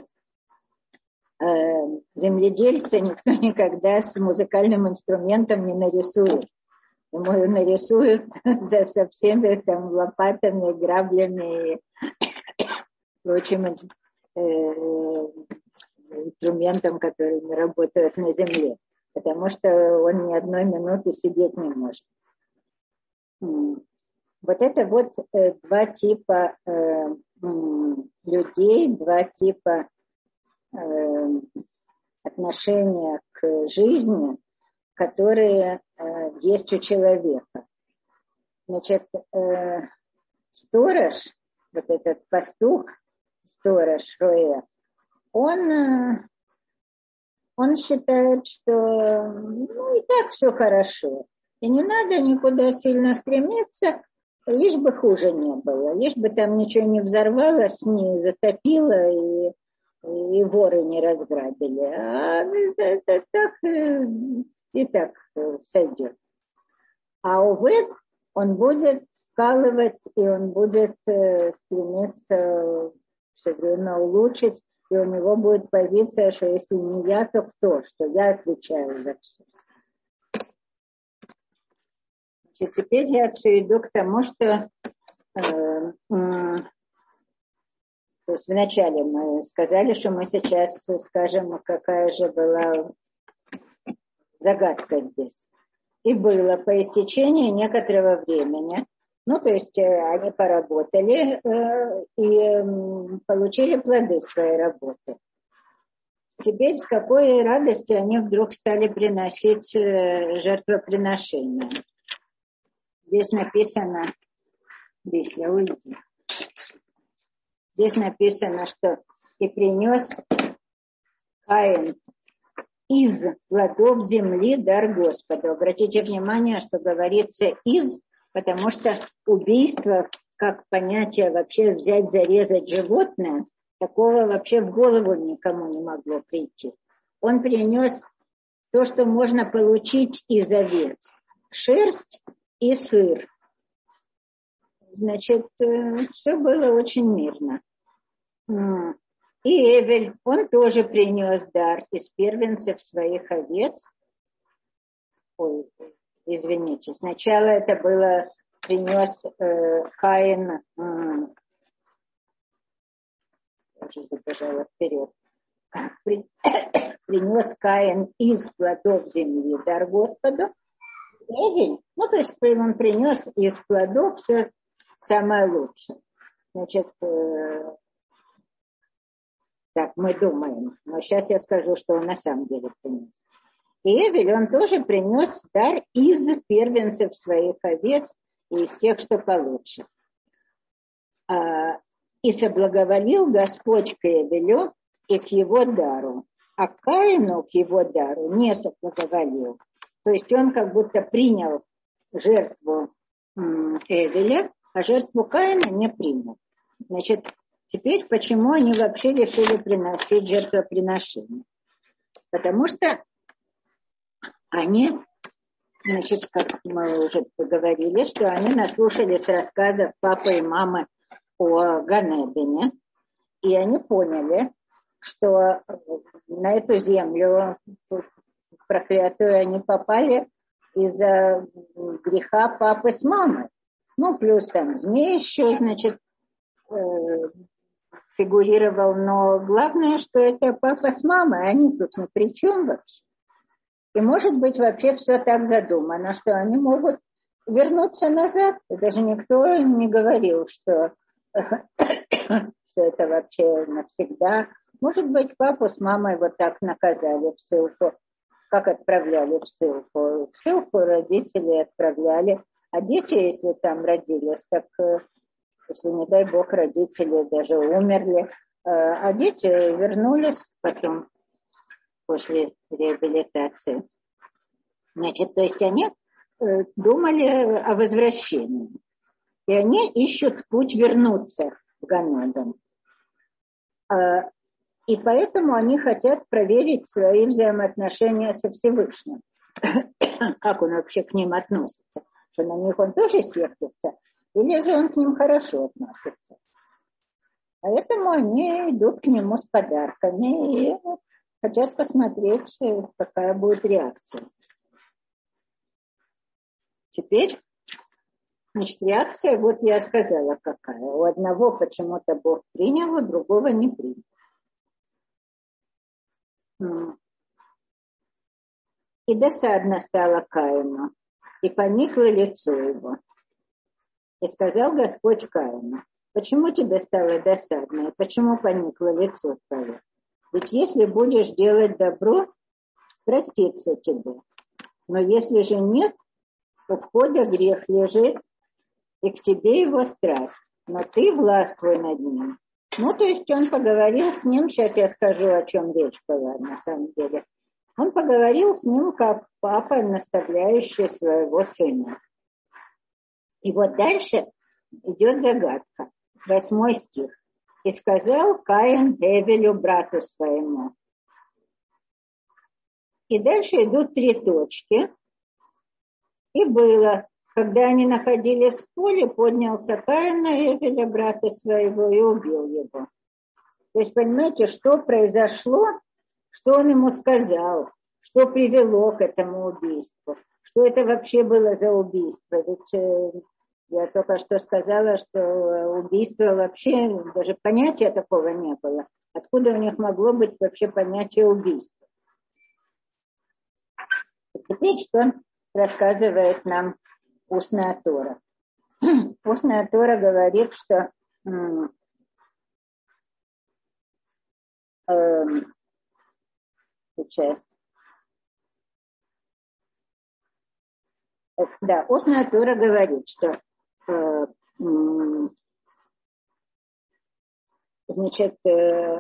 Земледельца никто никогда с музыкальным инструментом не нарисует. Ему нарисуют со всеми там лопатами, граблями и прочим инструментом, которыми работают на земле. Потому что он ни одной минуты сидеть не может. Вот это вот два типа людей, два типа отношения к жизни, которые э, есть у человека. Значит, э, сторож, вот этот пастух, сторож Роэ, он, э, он считает, что ну, и так все хорошо. И не надо никуда сильно стремиться, лишь бы хуже не было, лишь бы там ничего не взорвалось, не затопило и и воры не разграбили. А это так и так сойдет. А Овед, он будет вкалывать, и он будет стремиться все время улучшить, и у него будет позиция, что если не я, то кто? Что я отвечаю за все. Значит, теперь я перейду к тому, что э, э, то есть вначале мы сказали, что мы сейчас скажем, какая же была загадка здесь. И было по истечении некоторого времени, ну, то есть они поработали э, и получили плоды своей работы. Теперь с какой радостью они вдруг стали приносить э, жертвоприношения. Здесь написано, Бисля, уйди. Здесь написано, что и принес Каин из плодов земли дар Господу. Обратите внимание, что говорится из, потому что убийство, как понятие вообще взять, зарезать животное, такого вообще в голову никому не могло прийти. Он принес то, что можно получить из овец. Шерсть и сыр. Значит, все было очень мирно. И Эвель, он тоже принес дар из первенцев своих овец. Ой, извините, сначала это было, принес э, Каин, э, я уже забежала вперед, При, принес Каин из плодов земли дар Господу. Эвель, ну то есть он принес из плодов все самое лучшее. Значит, э, так мы думаем, но сейчас я скажу, что он на самом деле принес. И Эвель, он тоже принес дар из первенцев своих овец и из тех, что получше. А, и соблаговолил Господь к Эвелю и к его дару, а к Каину, к его дару, не соблаговолил. То есть он как будто принял жертву Эвеля, а жертву Каина не принял. Значит, теперь почему они вообще решили приносить жертвоприношение? Потому что они, значит, как мы уже поговорили, что они наслушались рассказов папы и мамы о Ганедене, и они поняли, что на эту землю проклятую они попали из-за греха папы с мамой. Ну, плюс там змей еще, значит, фигурировал, но главное, что это папа с мамой, они тут ни при чем вообще. И может быть вообще все так задумано, что они могут вернуться назад. И даже никто не говорил, что, что это вообще навсегда. Может быть, папу с мамой вот так наказали в ссылку. Как отправляли в ссылку? В ссылку родители отправляли. А дети, если там родились, так, если, не дай бог, родители даже умерли, а дети вернулись потом после реабилитации. Значит, то есть они э, думали о возвращении. И они ищут путь вернуться в Ганеден. А, и поэтому они хотят проверить свои взаимоотношения со Всевышним. Как он вообще к ним относится. Что на них он тоже сердится, или же он к ним хорошо относится. Поэтому они идут к нему с подарками и хотят посмотреть, какая будет реакция. Теперь, значит, реакция, вот я сказала, какая. У одного почему-то Бог принял, у другого не принял. И досадно стало Каину, и поникло лицо его. И сказал Господь Каину: почему тебе стало досадно, и почему поникло лицо твое? Ведь если будешь делать добро, простится тебе. Но если же нет, у входа грех лежит, и к тебе его страсть, но ты властвуй над ним. Ну, то есть он поговорил с ним, сейчас я скажу, о чем речь была на самом деле. Он поговорил с ним как папа, наставляющий своего сына. И вот дальше идет загадка. Восьмой стих. И сказал Каин Эвелю, брату своему. И дальше идут три точки. И было, когда они находились в поле, поднялся Каин на Эвеля, брата своего, и убил его. То есть, понимаете, что произошло, что он ему сказал, что привело к этому убийству, что это вообще было за убийство. Ведь э, я только что сказала, что убийство вообще, даже понятия такого не было. Откуда у них могло быть вообще понятие убийства? И теперь что рассказывает нам устная Тора. Устная Тора говорит, что м- э, сейчас. Да, устная Тора говорит, что э, м- значит, э,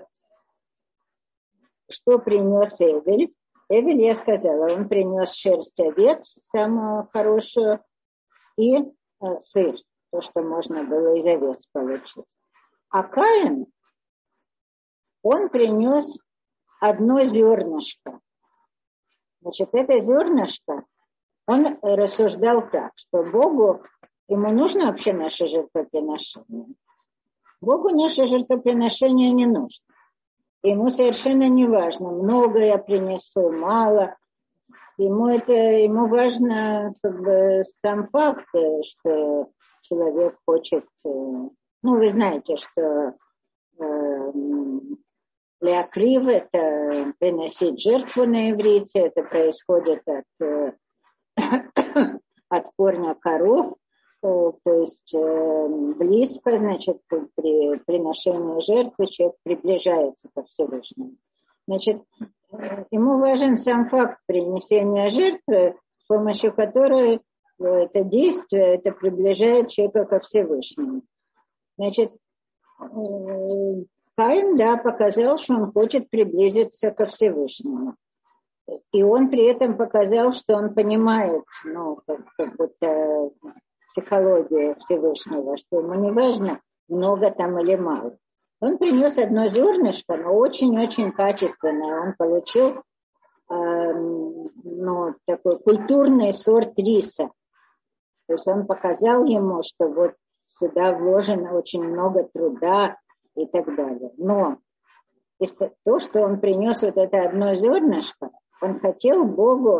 что принес Эвель? Эвель, я сказала, он принес шерсть овец, самую хорошую, и э, сыр, то, что можно было из овец получить. А Каин, он принес одно зернышко. Значит, это зернышко, он рассуждал так, что Богу, ему нужно вообще наше жертвоприношение. Богу наше жертвоприношение не нужно. Ему совершенно не важно, много я принесу, мало. Ему это, ему важно как бы сам факт, что человек хочет, ну, вы знаете, что э, леакрив — это приносить жертву на иврите, это происходит от, от корня коров, то есть близко, значит, при приношении жертвы человек приближается ко Всевышнему. Значит, ему важен сам факт принесения жертвы, с помощью которой это действие, это приближает человека ко Всевышнему. Значит, Каин, да, показал, что он хочет приблизиться ко Всевышнему. И он при этом показал, что он понимает, ну, как, как будто психологию Всевышнего, что ему не важно, много там или мало. Он принес одно зернышко, но очень-очень качественное. Он получил э, ну, такой культурный сорт риса. То есть он показал ему, что вот сюда вложено очень много труда и так далее. Но то, что он принес вот это одно зернышко, он хотел Богу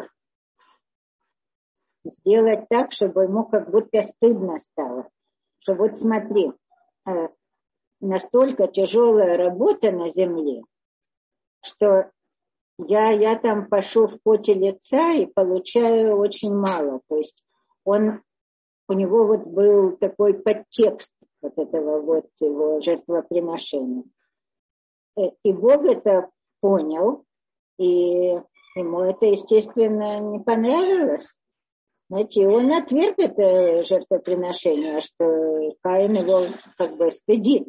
сделать так, чтобы ему как будто стыдно стало. Что вот смотри, э, настолько тяжелая работа на земле, что я, я там пашу в поте лица и получаю очень мало. То есть он, у него вот был такой подтекст вот этого вот его жертвоприношения. И Бог это понял, и ему это, естественно, не понравилось. Знаете, он отверг это жертвоприношение, что Каин его как бы стыдит.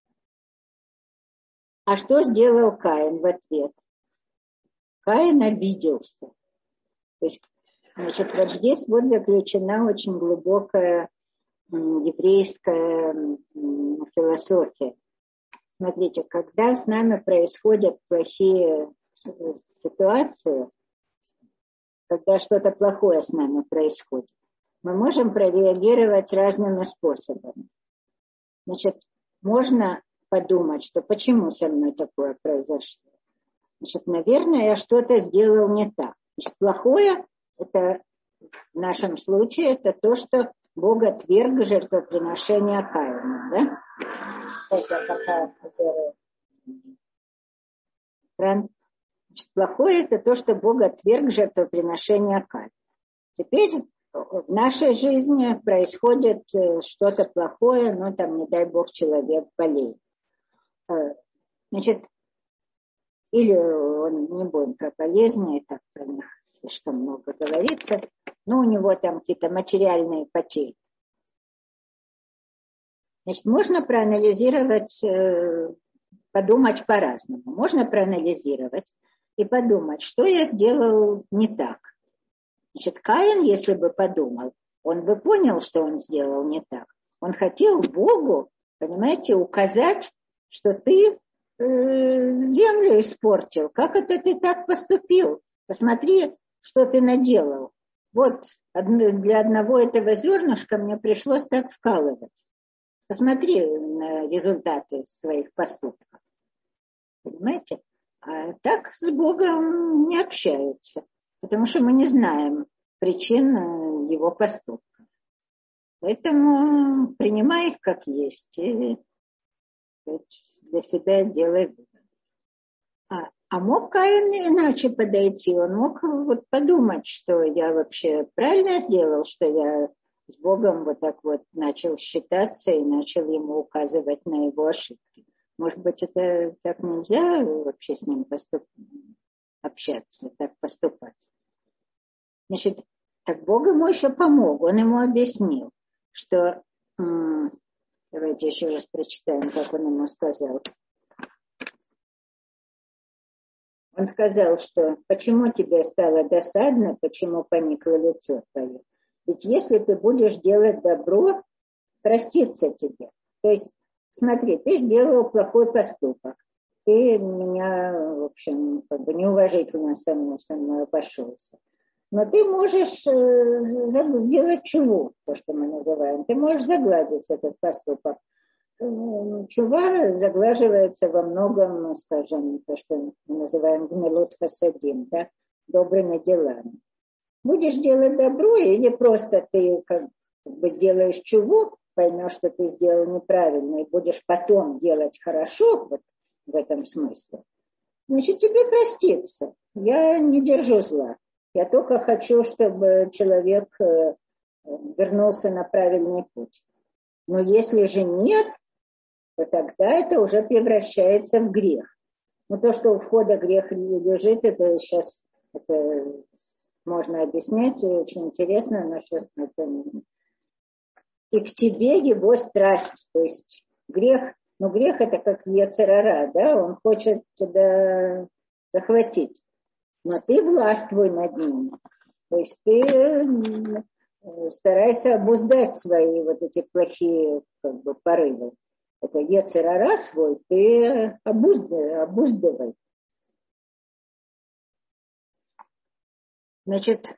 А что сделал Каин в ответ? Каин обиделся. То есть Значит, вот здесь вот заключена очень глубокая еврейская философия. Смотрите, когда с нами происходят плохие ситуации, когда что-то плохое с нами происходит, мы можем прореагировать разными способами. Значит, можно подумать, что почему со мной такое произошло. Значит, наверное, я что-то сделал не так. Значит, плохое, это в нашем случае, это то, что Бог отверг жертвоприношение Каина, да? Это какая Значит, плохое это то, что Бог отверг жертвоприношение Каина. Теперь в нашей жизни происходит что-то плохое, но там, не дай Бог, человек болеет. Значит, или он, не будем про болезни, так про них слишком много говорится, но у него там какие-то материальные потери. Значит, можно проанализировать, подумать по-разному. Можно проанализировать и подумать, что я сделал не так. Значит, Каин, если бы подумал, он бы понял, что он сделал не так. Он хотел Богу, понимаете, указать, что ты э, землю испортил. Как это ты так поступил? Посмотри, что ты наделал. Вот для одного этого зернышка мне пришлось так вкалывать. Посмотри на результаты своих поступков. Понимаете? А так с Богом не общаются, потому что мы не знаем причин его поступков. Поэтому принимай их как есть и для себя делай вывод. А, а мог Каин иначе подойти? Он мог вот подумать, что я вообще правильно сделал, что я с Богом вот так вот начал считаться и начал ему указывать на его ошибки. Может быть, это так нельзя вообще с ним поступ... общаться, так поступать. Значит, так Бог ему еще помог, он ему объяснил, что... М- давайте еще раз прочитаем, как он ему сказал. Он сказал, что почему тебе стало досадно, почему поникло лицо твое. Ведь если ты будешь делать добро, простится тебе. То есть, смотри, ты сделал плохой поступок. Ты меня, в общем, как бы неуважительно со мной, со мной обошелся. Но ты можешь э, сделать чуву, то, что мы называем. Ты можешь загладить этот поступок. Чува заглаживается во многом, скажем, то, что мы называем гмилут хасадим, да, добрыми делами. Будешь делать добро или просто ты как бы сделаешь чуву, поймешь, что ты сделал неправильно, и будешь потом делать хорошо, вот в этом смысле, значит, тебе простится. Я не держу зла. Я только хочу, чтобы человек вернулся на правильный путь. Но если же нет, то тогда это уже превращается в грех. Но то, что у входа грех лежит, это сейчас это можно объяснять, очень интересно, но сейчас это... И к тебе его страсть, то есть грех, ну грех это как йецер ара, да, он хочет тебя захватить, но ты властвуй над ним, то есть ты старайся обуздать свои вот эти плохие как бы порывы. Это йецер ара свой, ты обуздывай, обуздывай. Значит,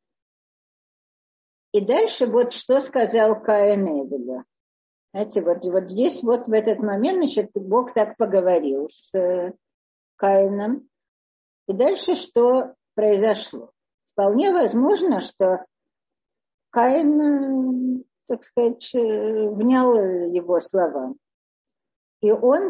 и дальше вот что сказал Каин Эвелю. Знаете, вот, вот здесь вот в этот момент, значит, Бог так поговорил с Каином. И дальше что произошло? Вполне возможно, что Каин, так сказать, внял его словам. И он,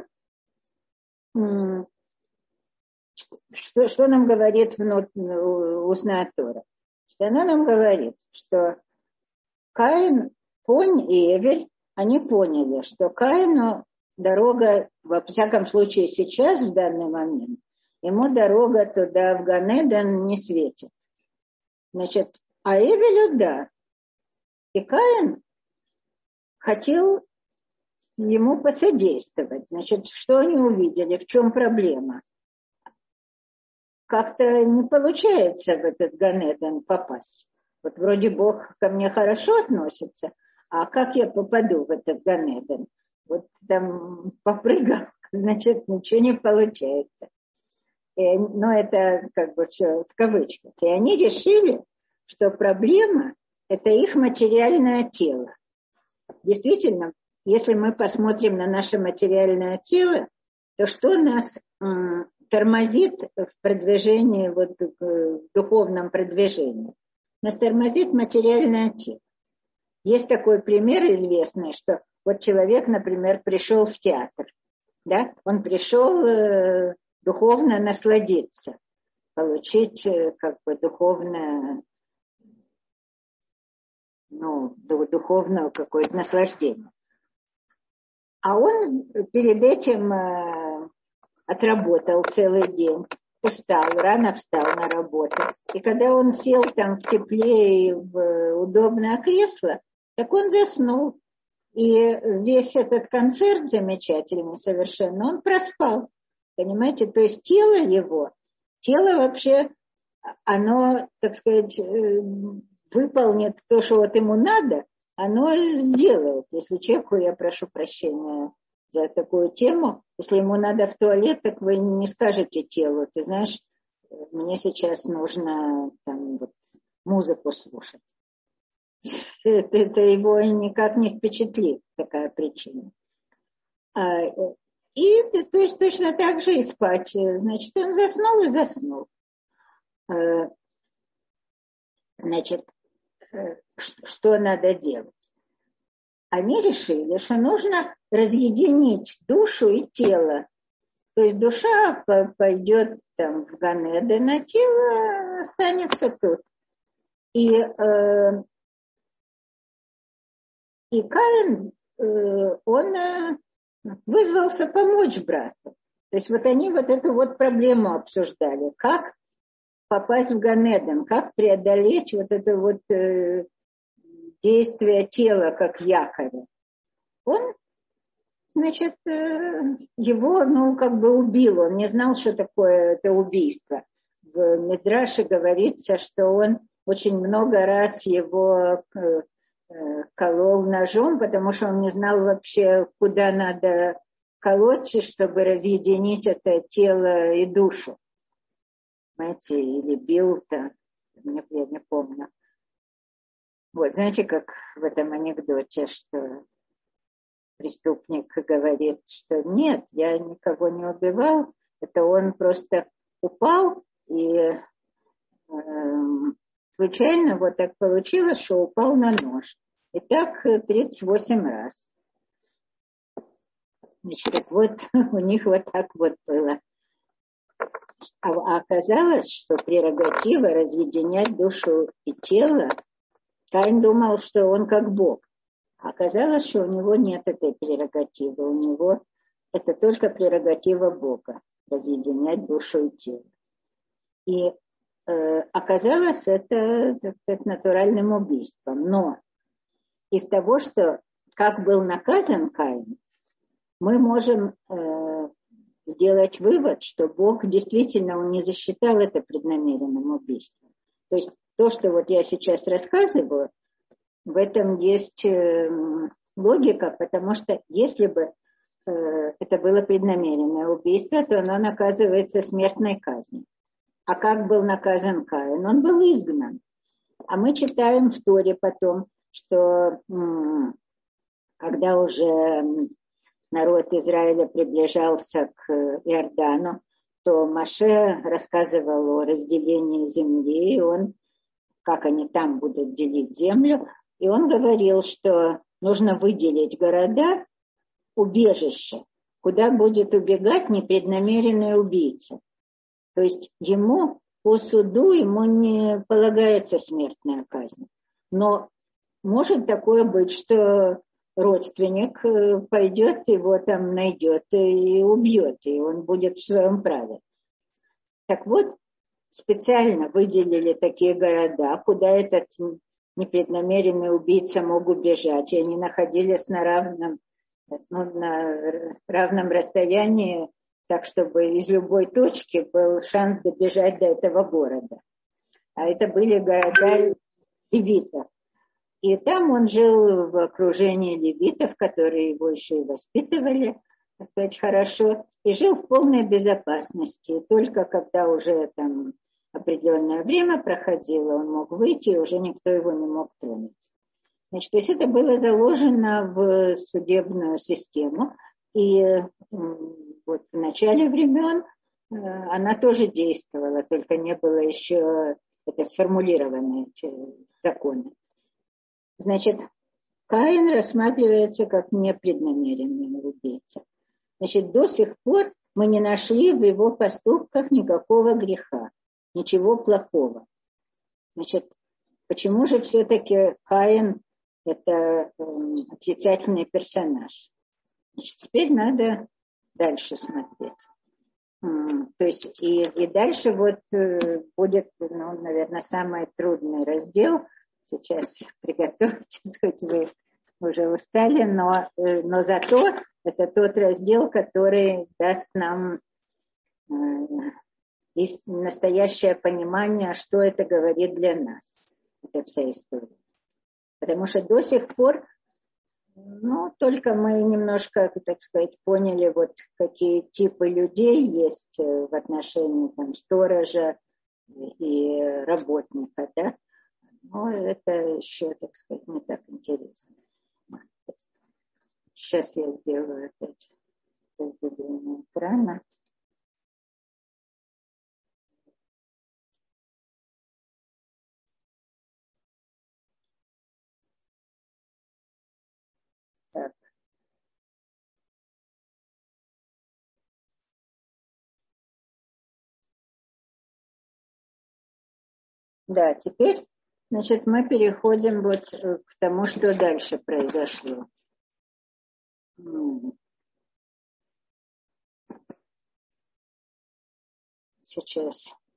что, что нам говорит устная Тора? Что она нам говорит, что Каин, Понь и Эвель, они поняли, что Каину дорога, во всяком случае сейчас, в данный момент, ему дорога туда, в Ганеден, не светит. Значит, а Эвелю, да. И Каин хотел ему посодействовать. Значит, что они увидели, в чем проблема? Как-то не получается в этот Ганеден попасть. Вот вроде Бог ко мне хорошо относится, а как я попаду в этот Ганеден? Вот там попрыгал, значит, ничего не получается. И, но это как бы все в кавычках. И они решили, что проблема – это их материальное тело. Действительно, если мы посмотрим на наше материальное тело, то что нас м, тормозит в продвижении, вот, в духовном продвижении? Нас тормозит материальное тело. Есть такой пример известный, что вот человек, например, пришел в театр, да? Он пришел э, духовно насладиться, получить э, как бы духовное, ну, духовное какое-то наслаждение. А он перед этим э, отработал целый день, устал, рано встал на работу. И когда он сел там в тепле и в удобное кресло, так он заснул. И весь этот концерт замечательный совершенно, он проспал. Понимаете, то есть тело его, тело вообще, оно, так сказать, выполнит то, что вот ему надо, оно сделает. Если человеку, я прошу прощения за такую тему, если ему надо в туалет, так вы не скажете телу, ты знаешь, мне сейчас нужно там, вот, музыку слушать. Это, это его никак не впечатлит, такая причина. А, и то есть точно так же и спать. Значит, он заснул и заснул. А, значит, что надо делать? Они решили, что нужно разъединить душу и тело. То есть душа пойдет там в Ганеден, а тело останется тут. И, э, и Каин, э, он э, вызвался помочь брату. То есть вот они вот эту вот проблему обсуждали. Как попасть в Ганеден, как преодолеть вот это вот э, действие тела как якоря. Он, значит, его, ну, как бы убил. Он не знал, что такое это убийство. В Мидраше говорится, что он очень много раз его колол ножом, потому что он не знал вообще, куда надо колоть, чтобы разъединить это тело и душу. Понимаете, или бил-то, я не помню. Вот, знаете, как в этом анекдоте, что преступник говорит, что нет, я никого не убивал, это он просто упал, и э, случайно вот так получилось, что упал на нож. И так тридцать восемь раз. Значит, так вот, у них вот так вот было. А оказалось, что прерогатива разъединять душу и тело, Каин думал, что он как Бог. Оказалось, что у него нет этой прерогативы. У него это только прерогатива Бога. Разъединять душу и тело. И э, оказалось это, так сказать, натуральным убийством. Но из того, что как был наказан Каин, мы можем э, сделать вывод, что Бог действительно он не засчитал это преднамеренным убийством. То есть то, что вот я сейчас рассказываю, в этом есть э, логика, потому что если бы э, это было преднамеренное убийство, то оно наказывается смертной казнью. А как был наказан Каин? Он был изгнан. А мы читаем в Торе потом, что м- когда уже народ Израиля приближался к Иордану, то Моше рассказывал о разделении земли, и он, как они там будут делить землю, и он говорил, что нужно выделить города, убежище, куда будет убегать непреднамеренный убийца. То есть ему по суду ему не полагается смертная казнь. Но может такое быть, что родственник пойдет, его там найдет и убьет, и он будет в своем праве. Так вот, специально выделили такие города, куда этот непреднамеренный убийца мог убежать, и они находились на равном, ну, на равном расстоянии, так чтобы из любой точки был шанс добежать до этого города. А это были города левитов. И там он жил в окружении левитов, которые его еще и воспитывали, так сказать, хорошо, и жил в полной безопасности. И только когда уже там определенное время проходило, он мог выйти, и уже никто его не мог тронуть. Значит, то есть это было заложено в судебную систему, и вот в начале времен она тоже действовала, только не было еще это сформулировано, эти законы. Значит, Каин рассматривается как непреднамеренный убийца. Значит, до сих пор мы не нашли в его поступках никакого греха, ничего плохого. Значит, почему же все-таки Каин это э, отрицательный персонаж? Значит, теперь надо дальше смотреть. М, то есть и, и дальше вот э, будет, ну, наверное, самый трудный раздел. Сейчас приготовьтесь, хоть вы уже устали, но, э, но зато это тот раздел, который даст нам э, настоящее понимание, что это говорит для нас, эта вся история. Потому что до сих пор, ну, только мы немножко, так сказать, поняли, вот какие типы людей есть в отношении там сторожа и работника, да. Но это еще, так сказать, не так интересно. Сейчас я сделаю опять разделение экрана. Так. Да, теперь, значит, мы переходим вот к тому, что дальше произошло. Сейчас.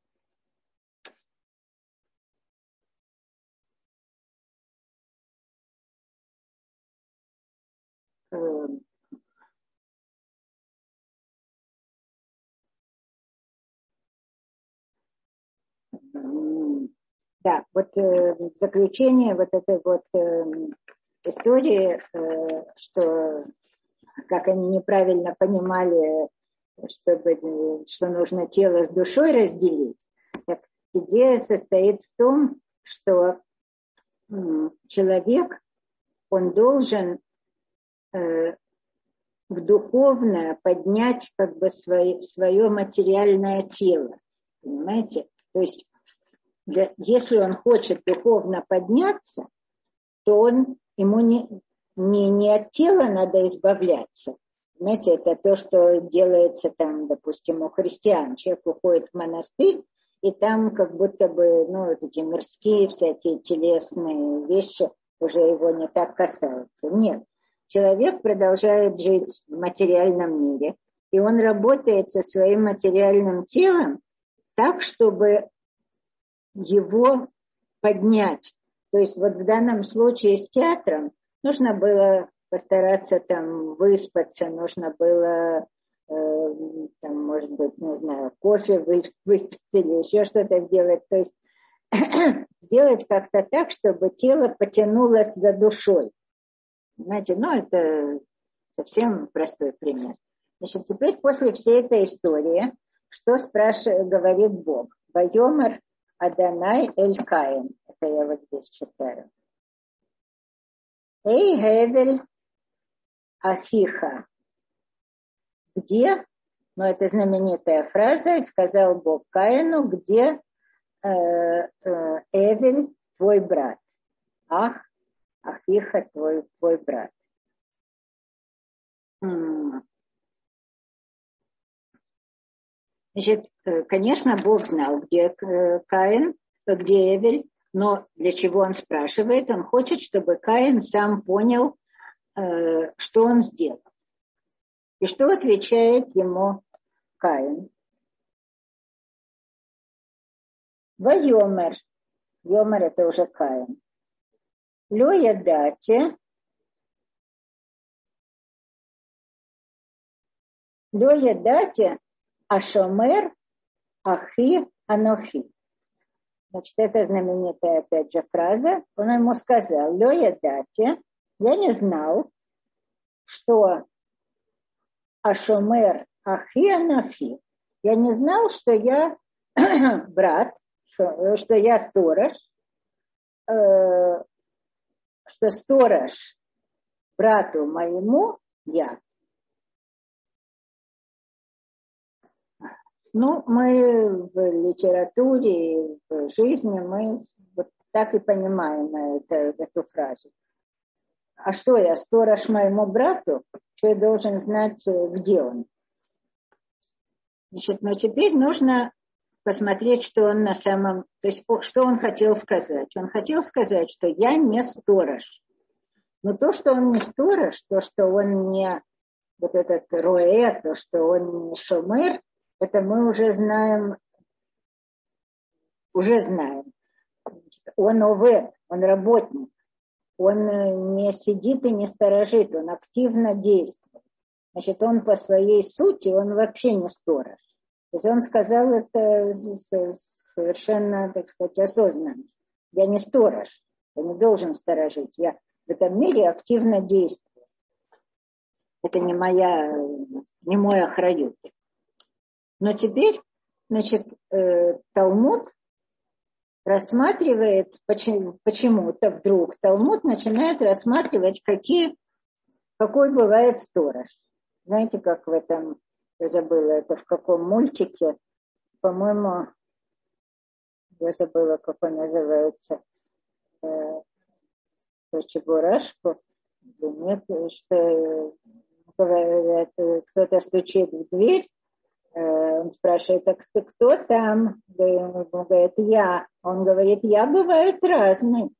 Да, вот э, в заключение вот этой вот э, истории, э, что как они неправильно понимали, чтобы, что нужно тело с душой разделить. Так, идея состоит в том, что э, человек, он должен э, в духовное поднять как бы свое, свое материальное тело. Понимаете? То есть для, если он хочет духовно подняться, то он, ему не, не, не от тела надо избавляться. Понимаете, это то, что делается там, допустим, у христиан. Человек уходит в монастырь, и там как будто бы, ну, вот эти мирские всякие телесные вещи уже его не так касаются. Нет. Человек продолжает жить в материальном мире, и он работает со своим материальным телом так, чтобы его поднять. То есть вот в данном случае с театром нужно было постараться там выспаться, нужно было, э, там, может быть, не знаю, кофе выпить или еще что-то сделать. То есть сделать как-то так, чтобы тело потянулось за душой. Знаете, ну это совсем простой пример. Значит, теперь после всей этой истории, что спрашивает, говорит Бог? Вайомер Адонай эль Каин. Это я вот здесь читаю. Эй, Гевель Ахиха. Где, ну это знаменитая фраза, сказал Бог Каину, где э, э, Эвель, твой брат. Ах, Ахиха, твой, твой брат. Значит, конечно, Бог знал, где Каин, где Эвель, но для чего он спрашивает? Он хочет, чтобы Каин сам понял, что он сделал. И что отвечает ему Каин? Вайомер. Йомер это уже Каин. Ло ядате. Ло ядате ашомер ахи анохи. Значит, это знаменитая, опять же, фраза. Он ему сказал: «Лё ядати», я не знал, что ашомер ахи анафи. Я не знал, что я брат, что, что я сторож, э, что сторож брату моему я. Ну, мы в литературе, в жизни, мы вот так и понимаем это, эту фразу. А что я, сторож моему брату? Что я должен знать, где он? Значит, но теперь нужно посмотреть, что он на самом... То есть, что он хотел сказать. Он хотел сказать, что я не сторож. Но то, что он не сторож, то, что он не вот этот роэ, то, что он не шомер, это мы уже знаем, уже знаем. Он овет, он работник. Он не сидит и не сторожит, он активно действует. Значит, он по своей сути, он вообще не сторож. То есть он сказал это совершенно, так сказать, осознанно. Я не сторож, я не должен сторожить, я в этом мире активно действую. Это не моя, не мой охраюк. Но теперь, значит, э, Талмуд рассматривает, почему, почему-то вдруг Талмуд начинает рассматривать, какие, какой бывает сторож. Знаете, как в этом, я забыла, это в каком мультике, по-моему, я забыла, как он называется, э, Чебурашку, нет, что говорят, кто-то стучит в дверь, он спрашивает: а кто, кто там? Он говорит: я. Он говорит: я бывает разный.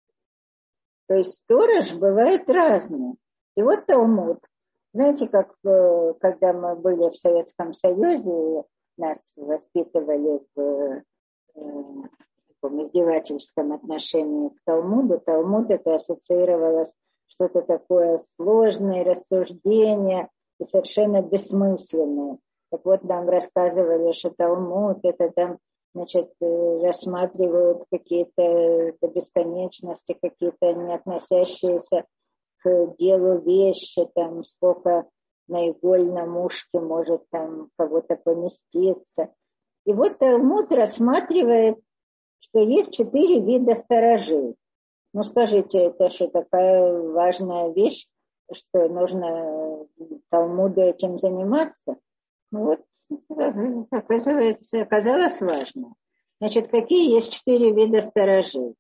То есть сторож бывает разный. И вот Талмуд. Знаете, как когда мы были в Советском Союзе, нас воспитывали в, в таком издевательском отношении к Талмуду. Талмуд это ассоциировалось что-то такое сложное, рассуждение и совершенно бессмысленное. Так вот, нам рассказывали, что Талмуд, это там, значит, рассматривают какие-то до бесконечности, какие-то не относящиеся к делу вещи, там, сколько на игольном ушке может там кого-то поместиться. И вот Талмуд рассматривает, что есть четыре вида сторожей. Ну, скажите, это что, такая важная вещь, что нужно Талмуду этим заниматься? Ну вот, оказывается, оказалось важно. Значит, какие есть четыре вида сторожей?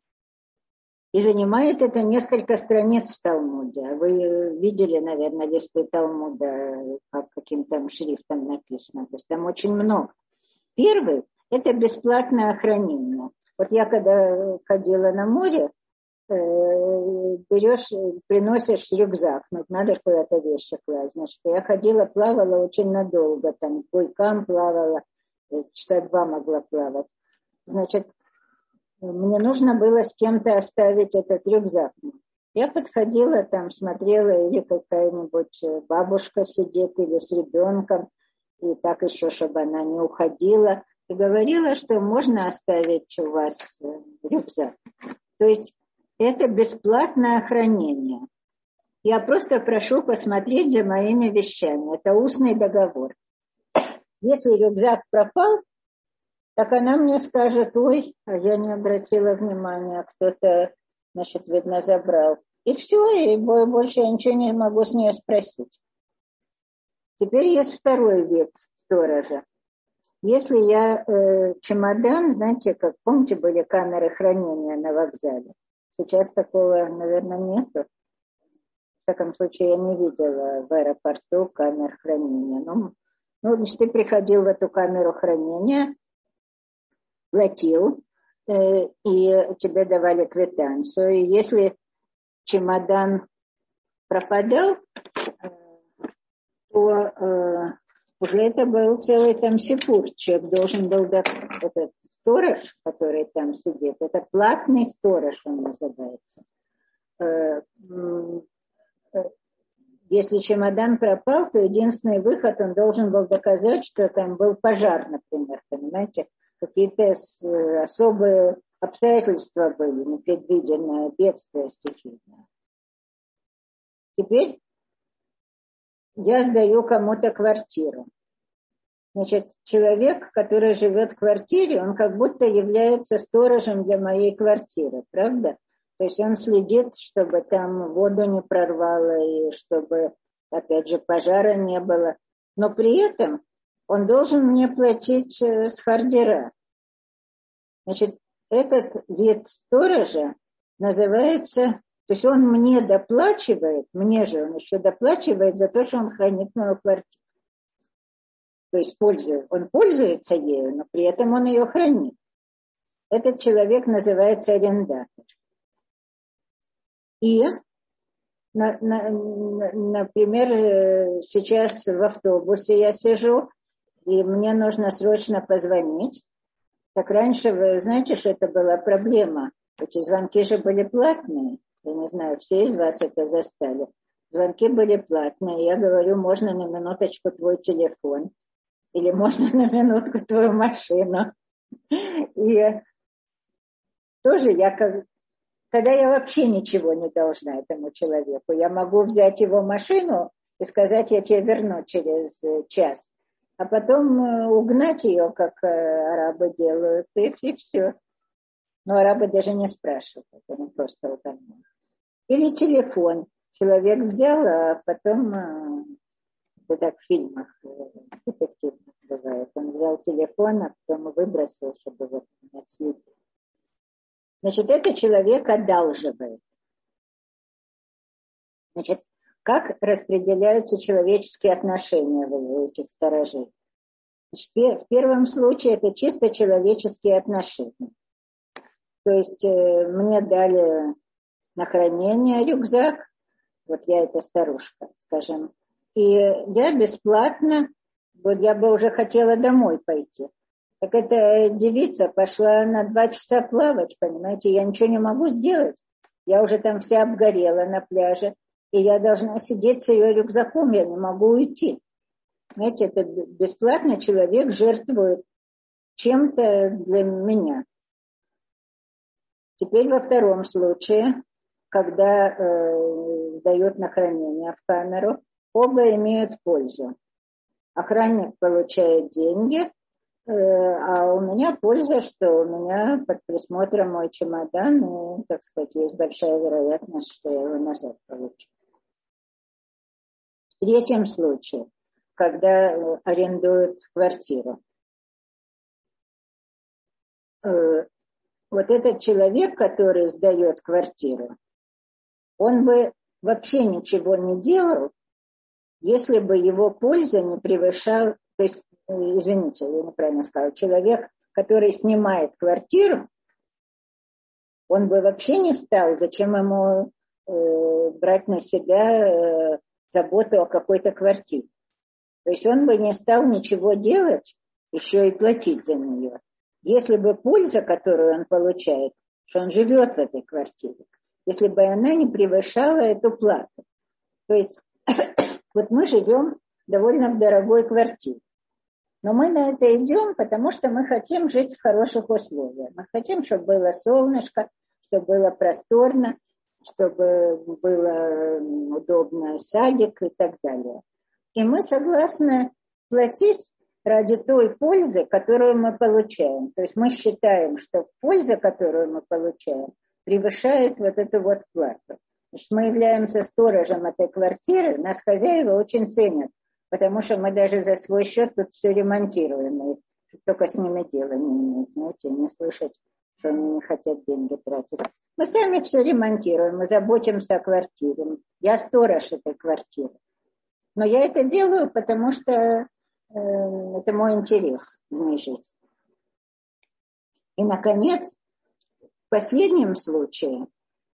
И занимает это несколько страниц в Талмуде. Вы видели, наверное, листы Талмуда, как каким там шрифтом написано. То есть там очень много. Первый – это бесплатное хранение. Вот я когда ходила на море, берешь, приносишь рюкзак, ну, надо куда-то вещи класть. Значит, я ходила, плавала очень надолго, там, по буйкам плавала, часа два могла плавать. Значит, мне нужно было с кем-то оставить этот рюкзак. Я подходила, там, смотрела, или какая-нибудь бабушка сидит, или с ребенком, и так еще, чтобы она не уходила, и говорила, что можно оставить у вас рюкзак. То есть это бесплатное хранение. Я просто прошу посмотреть за моими вещами. Это устный договор. Если рюкзак пропал, так она мне скажет: ой, а я не обратила внимания, кто-то, значит, видно, забрал. И все, и больше я ничего не могу с нее спросить. Теперь есть второй вид сторожа. Если я э, чемодан, знаете, как, помните, были камеры хранения на вокзале? Сейчас такого, наверное, нету. В всяком случае, я не видела в аэропорту камер хранения. Ну, ну значит, ты приходил в эту камеру хранения, платил, э, и тебе давали квитанцию. И если чемодан пропадал, э, то э, уже это был целый там сипур. Человек должен был дать этот сторож, который там сидит. Это платный сторож, он называется. Э, э, Если чемодан пропал, то единственный выход, он должен был доказать, что там был пожар, например, понимаете? какие-то особые обстоятельства были, непредвиденное бедствие стихийное. Теперь я сдаю кому-то квартиру. Значит, человек, который живет в квартире, он как будто является сторожем для моей квартиры, правда? То есть он следит, чтобы там воду не прорвало и чтобы, опять же, пожара не было. Но при этом он должен мне платить с хардера. Значит, этот вид сторожа называется, то есть он мне доплачивает, мне же он еще доплачивает за то, что он хранит мою квартиру. То есть пользует, он пользуется ею, но при этом он ее хранит. Этот человек называется арендатор. И, на, на, например, сейчас в автобусе я сижу, и мне нужно срочно позвонить. Так раньше, вы знаете, что это была проблема. Эти звонки же были платные. Я не знаю, все из вас это застали. Звонки были платные. Я говорю, можно на минуточку твой телефон. Или можно на минутку твою машину. И тоже я как... Тогда я вообще ничего не должна этому человеку. Я могу взять его машину и сказать, я тебе верну через час. А потом угнать ее, как арабы делают, и все. Но арабы даже не спрашивают, они просто угоняют. Или телефон. Человек взял, а потом, это так в фильмах детективных бывает, он взял телефон, а потом выбросил, чтобы его не отследить. Значит, это человек одалживает. Значит, как распределяются человеческие отношения у этих сторожей? В первом случае это чисто человеческие отношения. То есть э, мне дали на хранение рюкзак, вот я эта старушка, скажем, и я бесплатно, вот я бы уже хотела домой пойти. Так эта девица пошла на два часа плавать, понимаете, я ничего не могу сделать. Я уже там вся обгорела на пляже, и я должна сидеть с ее рюкзаком, я не могу уйти. Знаете, это бесплатно человек жертвует чем-то для меня. Теперь во втором случае, когда э, сдают на хранение в камеру, оба имеют пользу. Охранник получает деньги, э, а у меня польза, что у меня под присмотром мой чемодан, и, так сказать, есть большая вероятность, что я его назад получу. В третьем случае, когда арендуют квартиру, э, вот этот человек, который сдает квартиру, он бы вообще ничего не делал, если бы его польза не превышала, то есть, извините, я неправильно сказала, человек, который снимает квартиру, он бы вообще не стал, зачем ему э, брать на себя э, заботу о какой-то квартире. То есть он бы не стал ничего делать, еще и платить за нее. Если бы польза, которую он получает, что он живет в этой квартире, если бы она не превышала эту плату. То есть вот мы живем довольно в дорогой квартире. Но мы на это идем, потому что мы хотим жить в хороших условиях. Мы хотим, чтобы было солнышко, чтобы было просторно, чтобы было удобно садик и так далее. И мы согласны платить ради той пользы, которую мы получаем. То есть мы считаем, что польза, которую мы получаем, превышает вот эту вот плату. Значит, мы являемся сторожем этой квартиры, нас хозяева очень ценят, потому что мы даже за свой счет тут все ремонтируем, и только с ними дела не иметь, знаете, не слышать, что они не хотят деньги тратить. Мы сами все ремонтируем, мы заботимся о квартире. Я сторож этой квартиры. Но я это делаю, потому что э, это мой интерес в ней жить. И, наконец, в последнем случае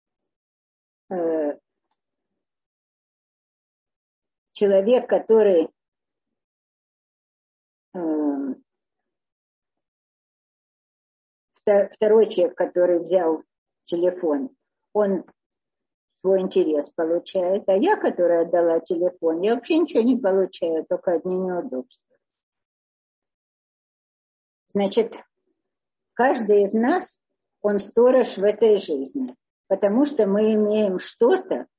э, человек, который э, второй человек, который взял телефон, он свой интерес получает, а я, которая отдала телефон, я вообще ничего не получаю, только одни неудобства. Значит, каждый из нас, он сторож в этой жизни, потому что мы имеем что-то,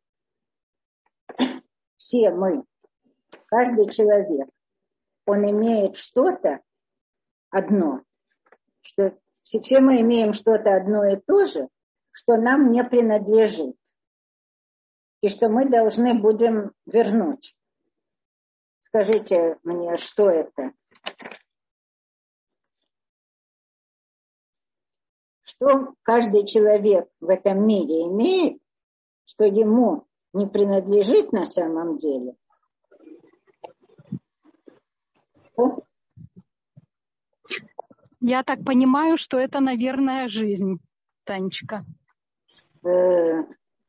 все мы, каждый человек, он имеет что-то одно, что все мы имеем что-то одно и то же, что нам не принадлежит, и что мы должны будем вернуть. Скажите мне, что это? Что каждый человек в этом мире имеет, что ему не принадлежит на самом деле? Что? Я так понимаю, что это, наверное, жизнь, Танечка. Э,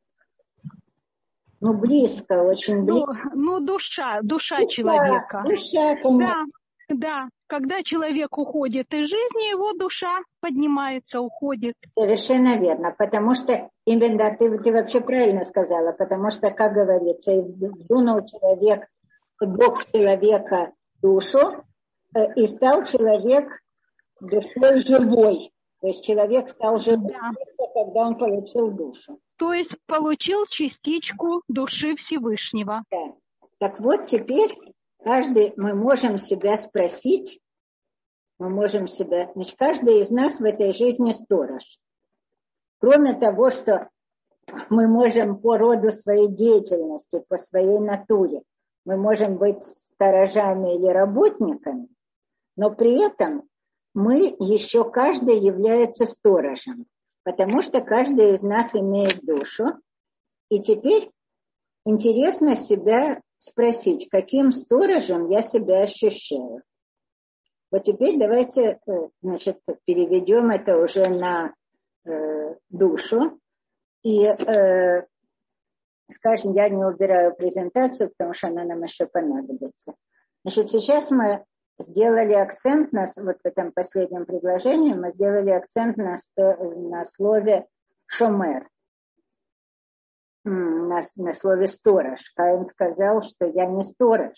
ну, близко, очень близко. Ну, ну душа, душа, душа человека. Душа, конечно. Да, да. Когда человек уходит из жизни, его душа поднимается, уходит. Совершенно верно, потому что, именно ты, ты вообще правильно сказала, потому что, как говорится, вдунул человек, Бог человека душу, и стал человек душой живой. То есть человек стал живым, да, когда он получил душу. То есть получил частичку души Всевышнего. Да. Так вот, теперь каждый, мы можем себя спросить, мы можем себя, значит, каждый из нас в этой жизни сторож. Кроме того, что мы можем по роду своей деятельности, по своей натуре, мы можем быть сторожами или работниками, но при этом мы еще каждый является сторожем, потому что каждый из нас имеет душу. И теперь интересно себя спросить, каким сторожем я себя ощущаю. Вот теперь давайте, значит, переведем это уже на э, душу. И, э, скажем, я не убираю презентацию, потому что она нам еще понадобится. Значит, сейчас мы сделали акцент на, вот в этом последнем предложении, мы сделали акцент на, на слове «шомер», на, на слове «сторож». Каин сказал, что я не сторож.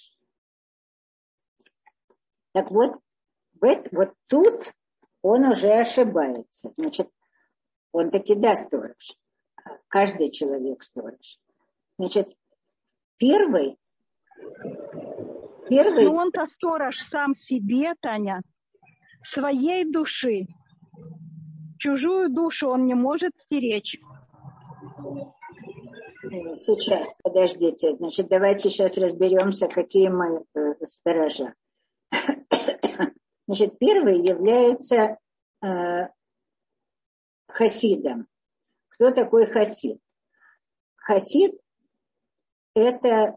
Так вот, вот, вот тут он уже ошибается. Значит, он таки да сторож. Каждый человек сторож. Значит, первый... Первый... Но он-то сторож сам себе, Таня, своей души. Чужую душу он не может стеречь. Сейчас, подождите. Значит, давайте сейчас разберемся, какие мы э, сторожа. Значит, первый является э, хасидом. Кто такой хасид? Хасид – это...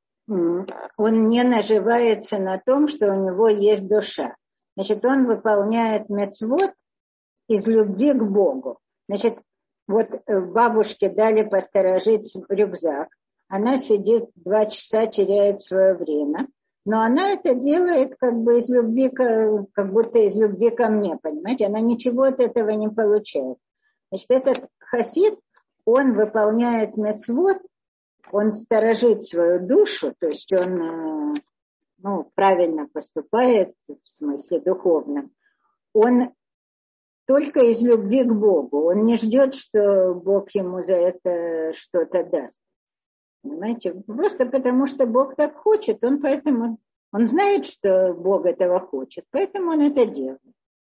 он не наживается на том, что у него есть душа. Значит, он выполняет мицвот из любви к Богу. Значит, вот бабушке дали посторожить рюкзак. Она сидит два часа, теряет свое время. Но она это делает как бы из любви, как будто из любви ко мне, понимаете? Она ничего от этого не получает. Значит, этот хасид, он выполняет мицвот, он сторожит свою душу, то есть он ну, правильно поступает, в смысле духовном. Он только из любви к Богу. Он не ждет, что Бог ему за это что-то даст. Понимаете? Просто потому, что Бог так хочет, он поэтому... Он знает, что Бог этого хочет, поэтому он это делает.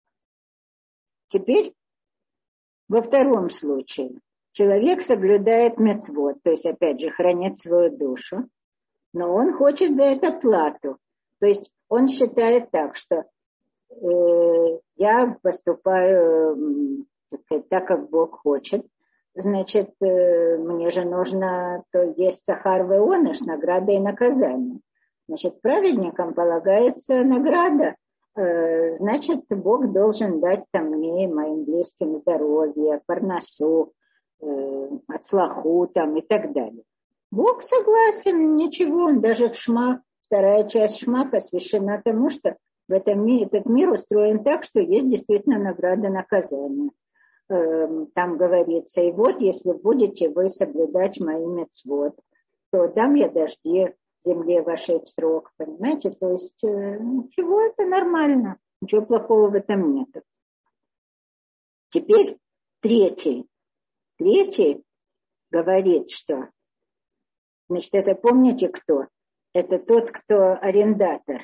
Теперь во втором случае. Человек соблюдает мицвот, то есть, опять же, хранит свою душу, но он хочет за это плату. То есть он считает так, что э, я поступаю э, так, как Бог хочет, значит, э, мне же нужно, то есть сахар веоныш, награда и наказание. Значит, праведникам полагается награда, э, значит, Бог должен дать там мне и моим близким здоровье, парнасу, отслаху там и так далее. Бог согласен, ничего, он даже в Шма, вторая часть Шма посвящена тому, что в этом мире, этот мир устроен так, что есть действительно награда наказания. Там говорится, и вот, если будете вы соблюдать мои мицвот, то дам я дожди земле вашей в срок, понимаете? То есть, ничего, это нормально, ничего плохого в этом нет. Теперь третий. Третий говорит, что, значит, это помните кто? Это тот, кто арендатор.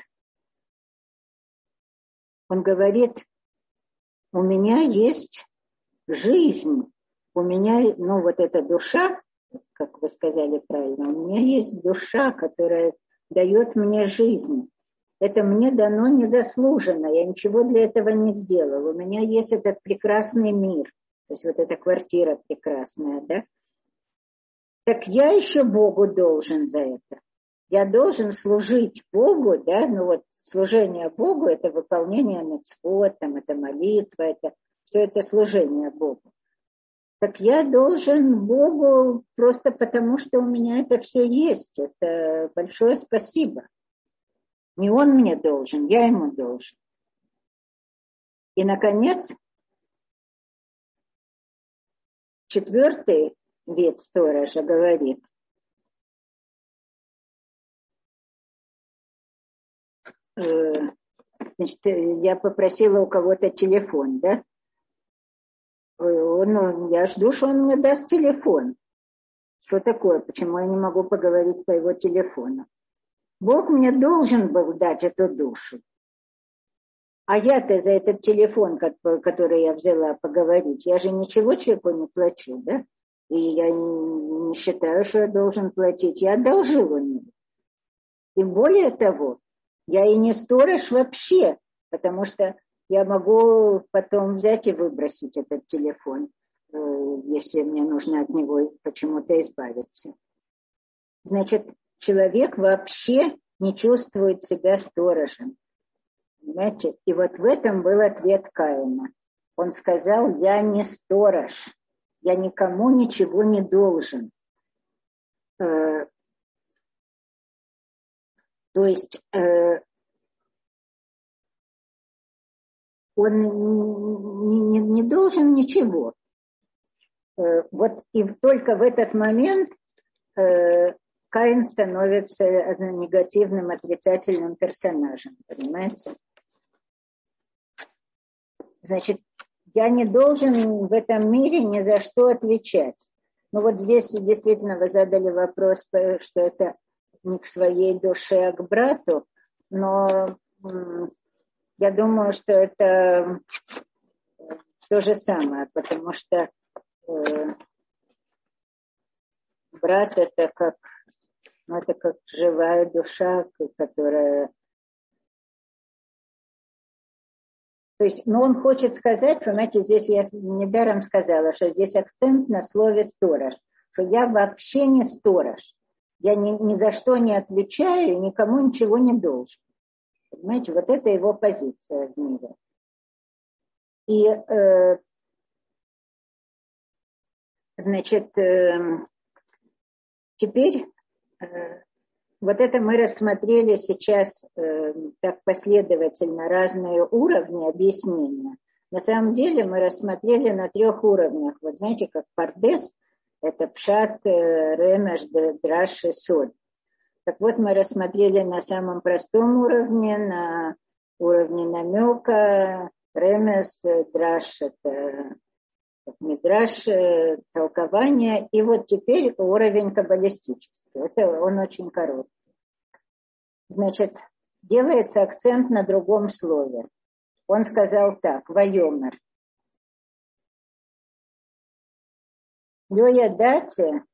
Он говорит, у меня есть жизнь, у меня, ну вот эта душа, как вы сказали правильно, у меня есть душа, которая дает мне жизнь. Это мне дано незаслуженно, я ничего для этого не сделала. У меня есть этот прекрасный мир, то есть вот эта квартира прекрасная, да? Так я еще Богу должен за это. Я должен служить Богу, да, ну вот служение Богу – это выполнение мицвот, там, это молитва, это все это служение Богу. Так я должен Богу просто потому, что у меня это все есть. Это большое спасибо. Не он мне должен, я ему должен. И, наконец, четвертый вид сторожа говорит, значит, я попросила у кого-то телефон, да? Он, я жду, что он мне даст телефон. Что такое? Почему я не могу поговорить по его телефону? Бог мне должен был дать эту душу. А я-то за этот телефон, который я взяла поговорить, я же ничего человеку не плачу, да? И я не, не считаю, что я должен платить. Я одолжил у него. И более того, я и не сторож вообще, потому что я могу потом взять и выбросить этот телефон, если мне нужно от него почему-то избавиться. Значит, человек вообще не чувствует себя сторожем. Понимаете? И вот в этом был ответ Каина. Он сказал, я не сторож, я никому ничего не должен. То есть он не, не, не должен ничего. Вот и только в этот момент Каин становится негативным, отрицательным персонажем, понимаете? Значит, я не должен в этом мире ни за что отвечать. Ну вот здесь действительно вы задали вопрос, что это не к своей душе, а к брату, но я думаю, что это то же самое, потому что э, брат это как, ну, это как живая душа, которая... То есть, ну, он хочет сказать, понимаете, здесь я недаром сказала, что здесь акцент на слове «сторож», что я вообще не сторож, я ни, ни за что не отвечаю и никому ничего не должен. Понимаете, вот это его позиция в мире. И, э, значит, э, теперь э, вот это мы рассмотрели сейчас э, так последовательно разные уровни объяснения. На самом деле мы рассмотрели на трех уровнях. Вот знаете, как Пардес, это Пшат, э, Ремеш, Драш и Сод. Так вот, мы рассмотрели на самом простом уровне, на уровне намека, ремес, драш, это мидраш, толкование, и вот теперь уровень каббалистический. Это он очень короткий. Значит, делается акцент на другом слове. Он сказал так, вайомер. Лё ядате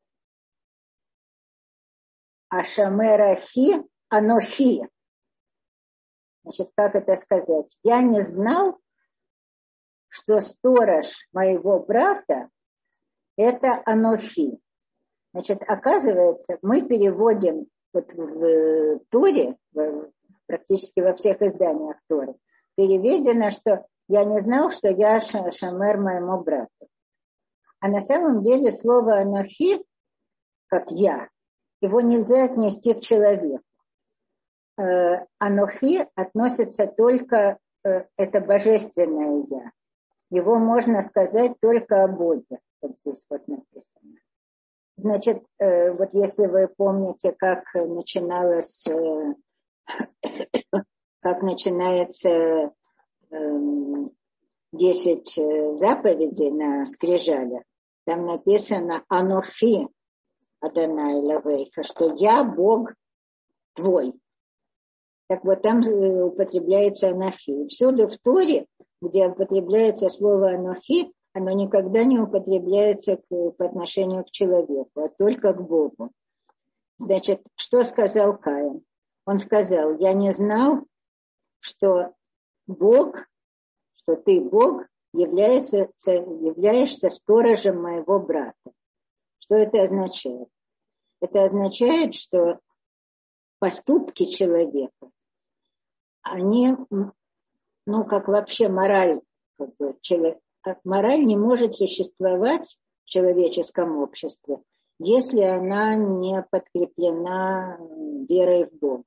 Ашамерахи Анохи. Значит, как это сказать? Я не знал, что сторож моего брата это Анохи. Значит, оказывается, мы переводим вот в Торе, в, практически во всех изданиях Торы, переведено, что я не знал, что я шамер моему брату. А на самом деле слово Анохи, как я, его нельзя отнести к человеку. Э, анохи относится только, э, это божественное я. Его можно сказать только о Боге. Вот здесь вот написано. Значит, э, вот если вы помните, как начиналось, э, как начинается э, десять заповедей на скрижалях, там написано «Анохи Адонай Элокейха», что «Я Бог твой». Так вот, там употребляется «Анохи». И всюду в Торе, где употребляется слово «Анохи», оно никогда не употребляется к, по отношению к человеку, а только к Богу. Значит, что сказал Каин? Он сказал: я не знал, что Бог, что ты, Бог, являешься, являешься сторожем моего брата. Что это означает? Это означает, что поступки человека, они, ну, как вообще мораль, как бы, человек, мораль не может существовать в человеческом обществе, если она не подкреплена верой в Бога.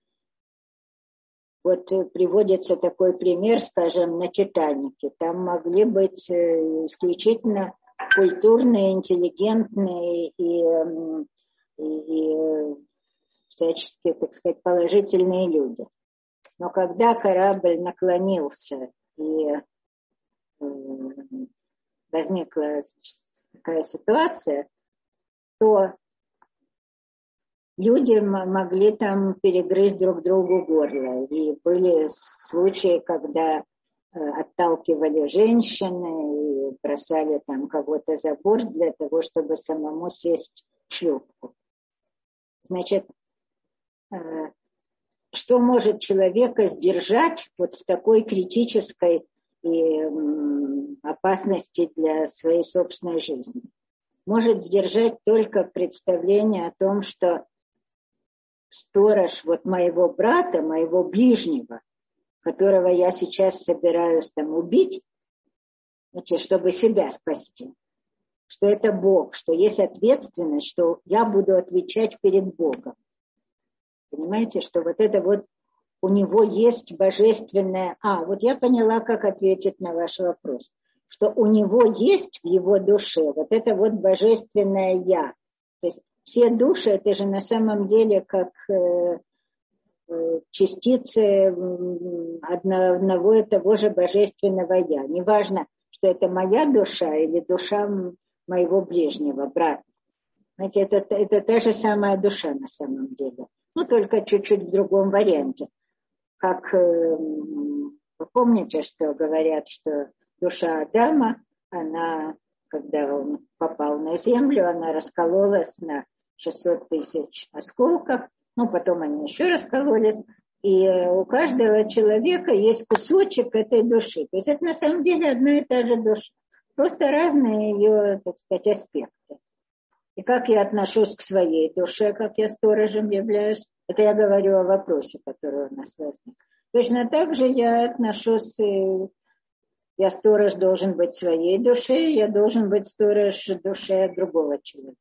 Вот приводится такой пример, скажем, на «Титанике». Там могли быть исключительно культурные, интеллигентные и, и, и всячески, так сказать, положительные люди. Но когда корабль наклонился и возникла такая ситуация, то люди могли там перегрызть друг другу горло. И были случаи, когда отталкивали женщины и бросали там кого-то за борт для того, чтобы самому сесть в шлюпку. Значит, что может человека сдержать вот в такой критической и опасности для своей собственной жизни? Может сдержать только представление о том, что сторож вот моего брата, моего ближнего, которого я сейчас собираюсь там убить, значит, чтобы себя спасти, что это Бог, что есть ответственность, что я буду отвечать перед Богом. Понимаете, что вот это вот у него есть божественное... А, вот я поняла, как ответить на ваш вопрос. Что у него есть в его душе вот это вот божественное «я». То есть все души, это же на самом деле как э, э, частицы одного и того же божественного «я». Неважно, что это моя душа или душа моего ближнего, брата. Знаете, это, это та же самая душа на самом деле. Ну, только чуть-чуть в другом варианте. Как э, вы помните, что говорят, что душа Адама, она, когда он попал на землю, она раскололась на шестьсот тысяч осколков, ну, потом они еще раскололись, и у каждого человека есть кусочек этой души. То есть это на самом деле одна и та же душа, просто разные ее, так сказать, аспекты. И как я отношусь к своей душе, как я сторожем являюсь, это я говорю о вопросе, который у нас возник. Точно так же я отношусь, я сторож должен быть своей душе, я должен быть сторож душе другого человека.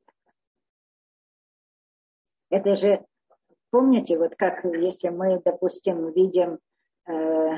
Это же, помните, вот как если мы, допустим, видим, э,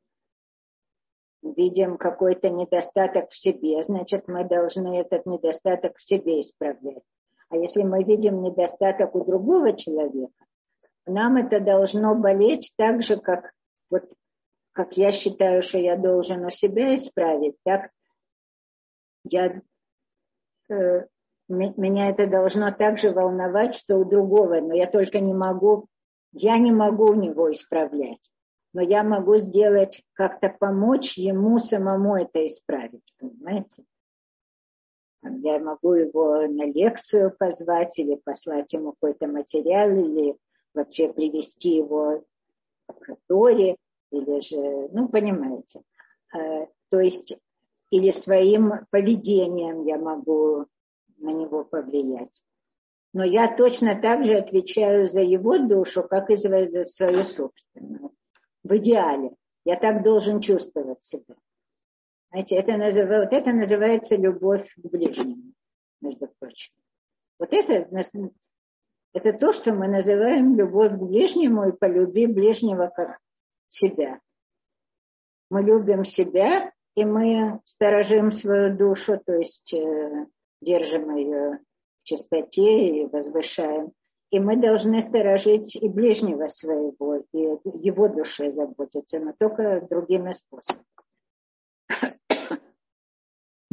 видим какой-то недостаток в себе, значит, мы должны этот недостаток в себе исправлять. А если мы видим недостаток у другого человека, нам это должно болеть так же, как, вот, как я считаю, что я должен у себя исправить, так я, э, меня это должно также волновать, что у другого, но я только не могу, я не могу у него исправлять. Но я могу сделать, как-то помочь ему самому это исправить, понимаете? Я могу его на лекцию позвать или послать ему какой-то материал, или вообще привести его к Торе, или же, ну, понимаете. То есть, или своим поведением я могу на него повлиять. Но я точно так же отвечаю за его душу, как и за свою собственную. В идеале. Я так должен чувствовать себя. Знаете, это, назыв... вот это называется любовь к ближнему, между прочим. Вот это, это то, что мы называем любовь к ближнему, и полюби ближнего как себя. Мы любим себя, и мы сторожим свою душу, то есть э, держим ее в чистоте и возвышаем. И мы должны сторожить и ближнего своего, и его душе заботиться, но только другими способами.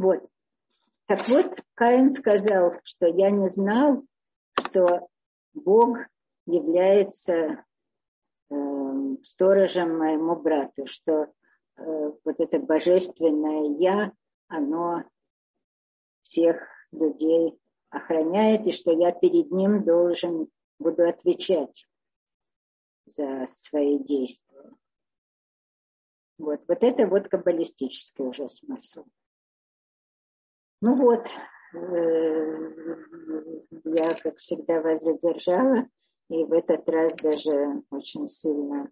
Вот. Так вот, Каин сказал, что я не знал, что Бог является э, сторожем моему брату, что э, вот это божественное «я», оно всех людей охраняет, и что я перед ним должен буду отвечать за свои действия. Вот, вот это вот каббалистический уже смысл. Ну вот, я, как всегда, вас задержала, и в этот раз даже очень сильно,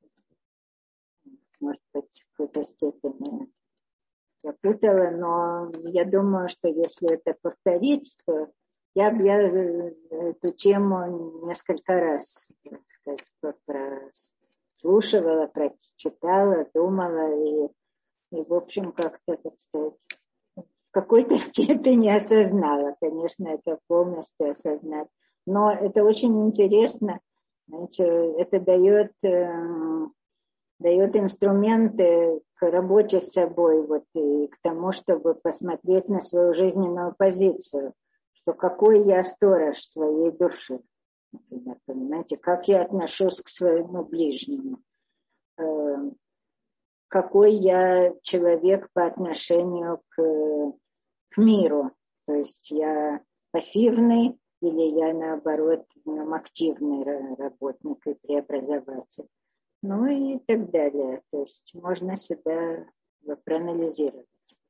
может быть, в какой-то степени запутала, но я думаю, что если это повторить, то я бы я эту тему несколько раз, так сказать, прослушивала, прочитала, думала, и, и в общем, как-то, так сказать, в какой-то степени осознала. Конечно, это полностью осознать. Но это очень интересно. Знаете, это дает, э, дает инструменты к работе с собой, вот, и к тому, чтобы посмотреть на свою жизненную позицию, что какой я сторож своей души. Например, понимаете, как я отношусь к своему ближнему. Э, какой я человек по отношению к, к миру. То есть я пассивный или я, наоборот, в нем активный работник и преобразователь. Ну и так далее. То есть можно себя проанализировать.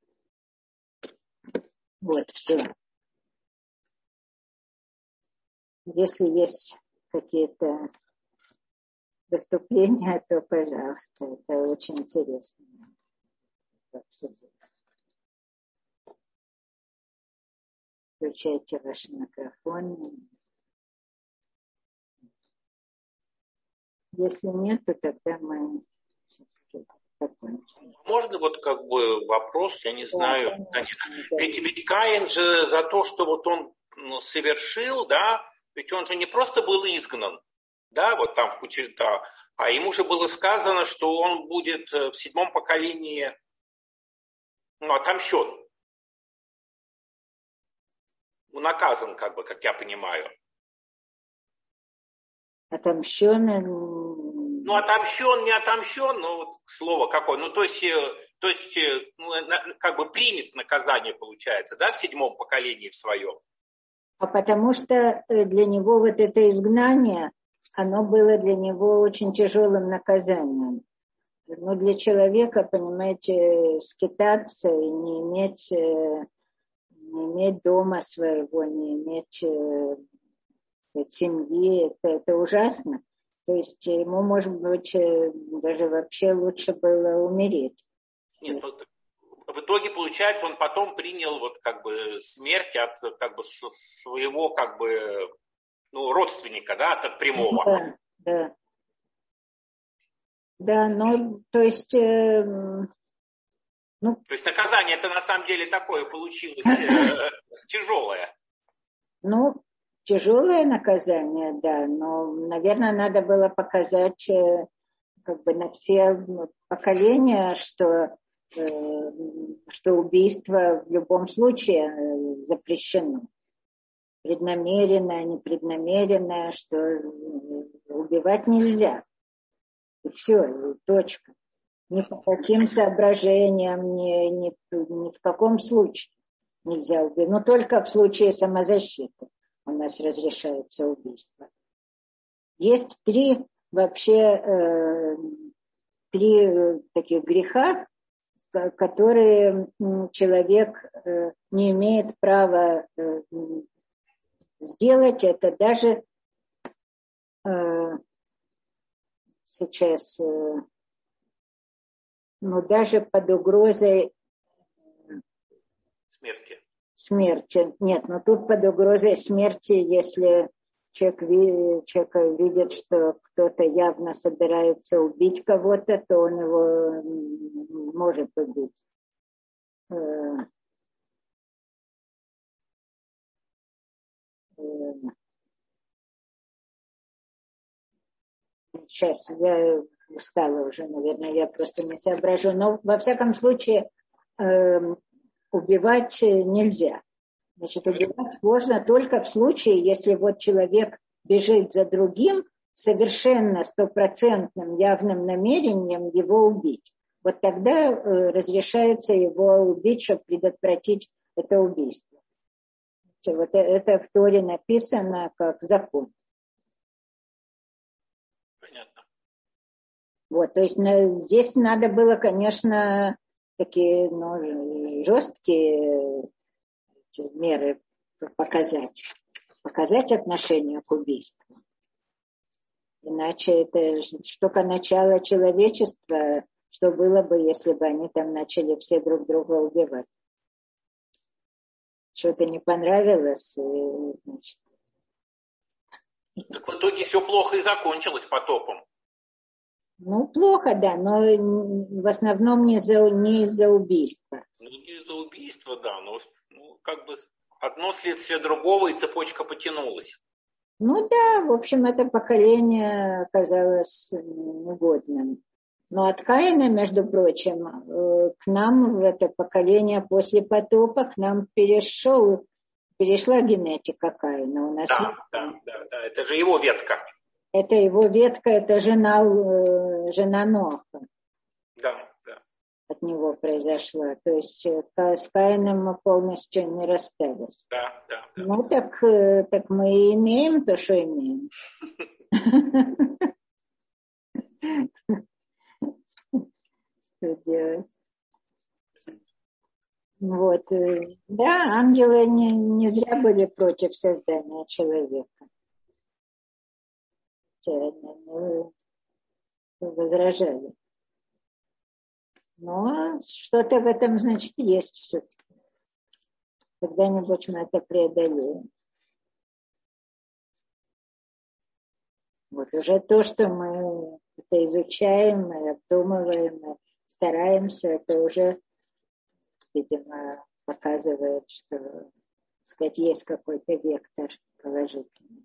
Вот, все. Если есть какие-то выступления, то, пожалуйста, это очень интересно. Включайте ваш микрофон. Если нет, то тогда мы закончим. Можно вот как бы вопрос, я не Да, знаю. конечно, Ведь, ведь Каин же за то, что вот он совершил, да, ведь он же не просто был изгнан, да, вот там в Кучерта, а ему же было сказано, что он будет в седьмом поколении, ну, отомщен. Ну, наказан, как бы, как я понимаю. Отомщен? Ну, отомщен, не отомщен, ну, вот слово какое. Ну, то есть, то есть ну, как бы примет наказание, получается, да, в седьмом поколении в своем. А потому что для него вот это изгнание, оно было для него очень тяжелым наказанием. Но для человека, понимаете, скитаться и не иметь, не иметь дома своего, не иметь семьи, это, это ужасно. То есть ему, может быть, даже вообще лучше было умереть. Нет, вот в итоге, получается, он потом принял вот как бы смерть от как бы своего как бы ну, родственника, да, от прямого. Да, да. Да, ну, то есть... Э, ну, то есть наказание это на самом деле такое получилось э, тяжелое. Ну, тяжелое наказание, да, но, наверное, надо было показать э, как бы на все поколения, что, э, что убийство в любом случае э, запрещено. Преднамеренное, непреднамеренное, что убивать нельзя. И все, и точка. Ни по каким соображениям, ни, ни, ни в каком случае нельзя убить. Но только в случае самозащиты у нас разрешается убийство. Есть три вообще э, три э, таких греха, которые э, человек э, не имеет права э, сделать. Это даже э, сейчас, э, ну даже под угрозой смерти. Смерти. Нет, но тут под угрозой смерти, если человек, человек видит, что кто-то явно собирается убить кого-то, то он его может убить. Сейчас я устала уже, наверное, я просто не соображу. Но во всяком случае, убивать нельзя. Значит, убивать можно только в случае, если вот человек бежит за другим совершенно стопроцентным явным намерением его убить. Вот тогда э, разрешается его убить, чтобы предотвратить это убийство. Вот это в Торе написано как закон. Понятно. Вот, то есть на, здесь надо было, конечно, такие ну, жесткие меры показать, показать отношение к убийству. Иначе это только начало человечества, что было бы, если бы они там начали все друг друга убивать. Что-то не понравилось, и, значит... Так в итоге все плохо и закончилось потопом. Ну, плохо, да, но в основном не, за, не из-за убийства. Ну, не из-за убийства, да, но ну, как бы одно следствие другого, и цепочка потянулась. Ну да, в общем, это поколение оказалось негодным. Но от Каина, между прочим, к нам, в это поколение после потопа, к нам перешел, перешла генетика Каина. У нас да, есть... да, да, да, это же его ветка. Это его ветка, это жена, жена Ноха. Да, да. От него произошла. То есть с Каином мы полностью не расстались. Да, да, да. Ну так, так мы и имеем то, что имеем. Что делать? Вот. Да, ангелы не, не зря были против создания человека. Они возражали. Но что-то в этом, значит, есть все-таки. Когда-нибудь мы это преодолеем. Вот уже то, что мы это изучаем, мы обдумываем, мы стараемся, это уже, видимо, показывает, что, так сказать, есть какой-то вектор положительный.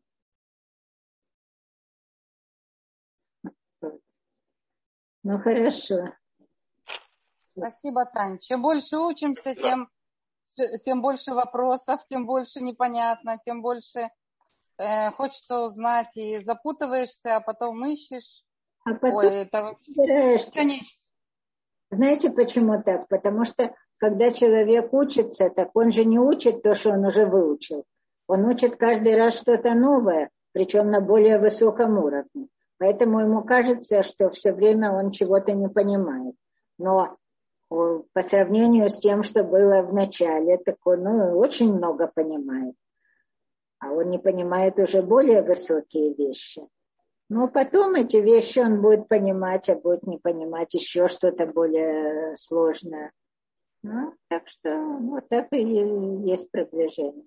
Ну, хорошо. Спасибо, Тань. Чем больше учимся, тем, тем больше вопросов, тем больше непонятно, тем больше э, хочется узнать и запутываешься, а потом ищешь. А потом Ой, это вообще бесконечно. Знаете, почему так? Потому что, когда человек учится, так он же не учит то, что он уже выучил. Он учит каждый раз что-то новое, причем на более высоком уровне. Поэтому ему кажется, что все время он чего-то не понимает. Но по сравнению с тем, что было в начале, так он ну, очень много понимает. А он не понимает уже более высокие вещи. Но потом эти вещи он будет понимать, а будет не понимать еще что-то более сложное. Ну, так что вот это и есть продвижение.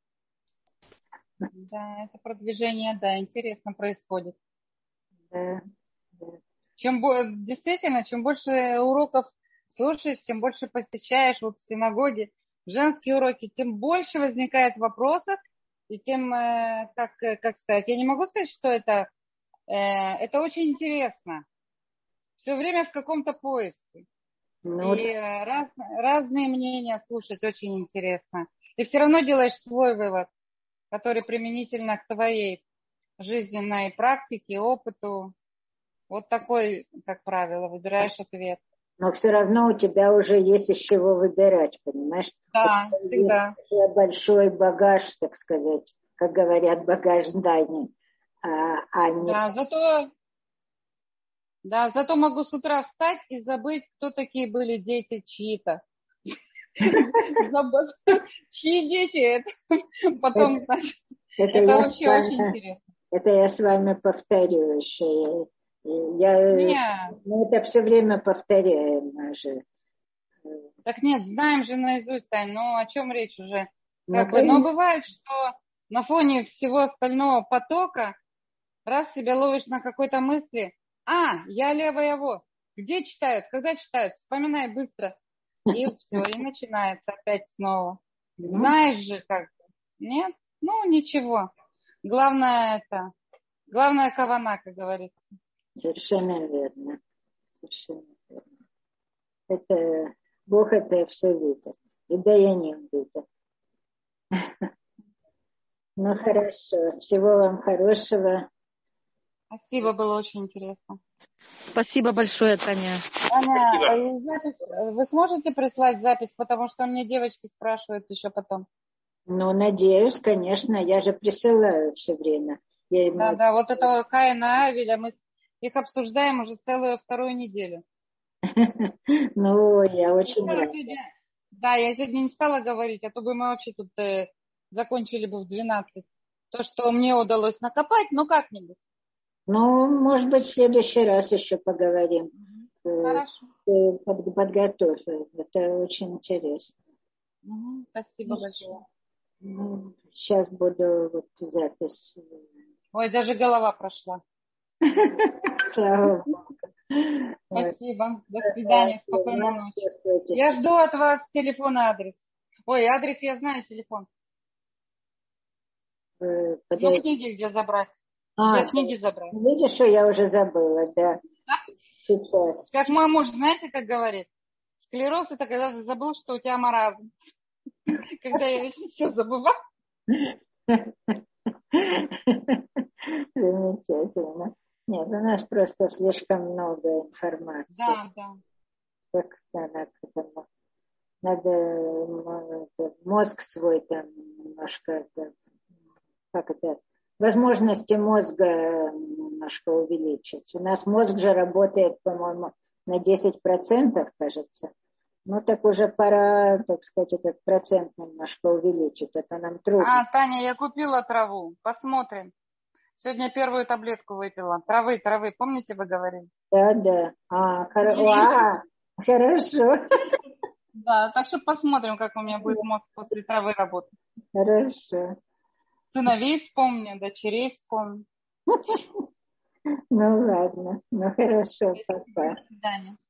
Да, это продвижение, да, интересно происходит. Да, да. Чем, действительно, чем больше уроков слушаешь, чем больше посещаешь вот в синагоге женские уроки, тем больше возникает вопросов, и тем, как, как сказать, я не могу сказать, что это, это очень интересно. Все время в каком-то поиске. Ну, и да. раз, разные мнения слушать очень интересно. Ты все равно делаешь свой вывод, который применительно к твоей жизненной практике, опыту. Вот такой, как правило, выбираешь ответ. Но все равно у тебя уже есть из чего выбирать, понимаешь? Да, это всегда. Есть большой багаж, так сказать, как говорят, багаж знаний. А, а не... Да, зато, да, зато могу с утра встать и забыть, кто такие были дети чьи-то. Чьи дети это? Потом, значит, это вообще очень интересно. Это я с вами повторю еще. Я, мы это все время повторяем же. Так нет, знаем же наизусть, Тань, ну о чем речь уже? Как бы, но бывает, что на фоне всего остального потока раз себя ловишь на какой-то мысли, а, я левая во, где читают, когда читают, вспоминай быстро. И все, и начинается опять снова. Знаешь же как. Нет? Ну, ничего. Главное это, главное кавана, как говорится. Совершенно верно. Совершенно верно. Это, Бог это все видит. И Даяним будет. Ну, хорошо. Всего вам хорошего. Спасибо, было очень интересно. Спасибо большое, Таня. Таня, а запись, вы сможете прислать запись, потому что мне девочки спрашивают еще потом. Ну, надеюсь, конечно, я же присылаю все время. Я Да, ему... да, вот это Каина Авеля, мы их обсуждаем уже целую вторую неделю. Ну, я очень рада. Да, я сегодня не стала говорить, а то бы мы вообще тут э, закончили бы в двенадцать. То, что мне удалось накопать, ну как-нибудь. Ну, может быть, в следующий раз еще поговорим. Хорошо. Ты под, подготовь. Это очень интересно. Угу, спасибо ну, большое. Ну, сейчас буду вот запись. Ой, даже голова прошла. Слава Богу. Спасибо. До свидания. Спокойной ночи. Я жду от вас телефон и адрес. Ой, адрес я знаю, телефон. Ну, книги где забрать? А, где книги забрать? Видишь, что я уже забыла, да. Сейчас. Как мой муж, знаете, как говорит? Склероз — это когда ты забыл, что у тебя маразм. Когда я вечно все забываю. Замечательно. Нет, у нас просто слишком много информации. Да, да. Как-то надо, надо мозг свой там немножко, как это, возможности мозга немножко увеличить. У нас мозг же работает, по-моему, на десять процентов, кажется. Ну, так уже пора, так сказать, этот процент немножко увеличить. Это нам трудно. А, Таня, я купила траву. Посмотрим. Сегодня первую таблетку выпила. Травы, травы. Помните, вы говорили? Да, да. А, хор... а, хорошо. Да, так что посмотрим, как у меня будет мозг после травы работать. Хорошо. Сыновей вспомню, дочерей вспомню. Ну, ладно. Ну, хорошо, пока. До свидания.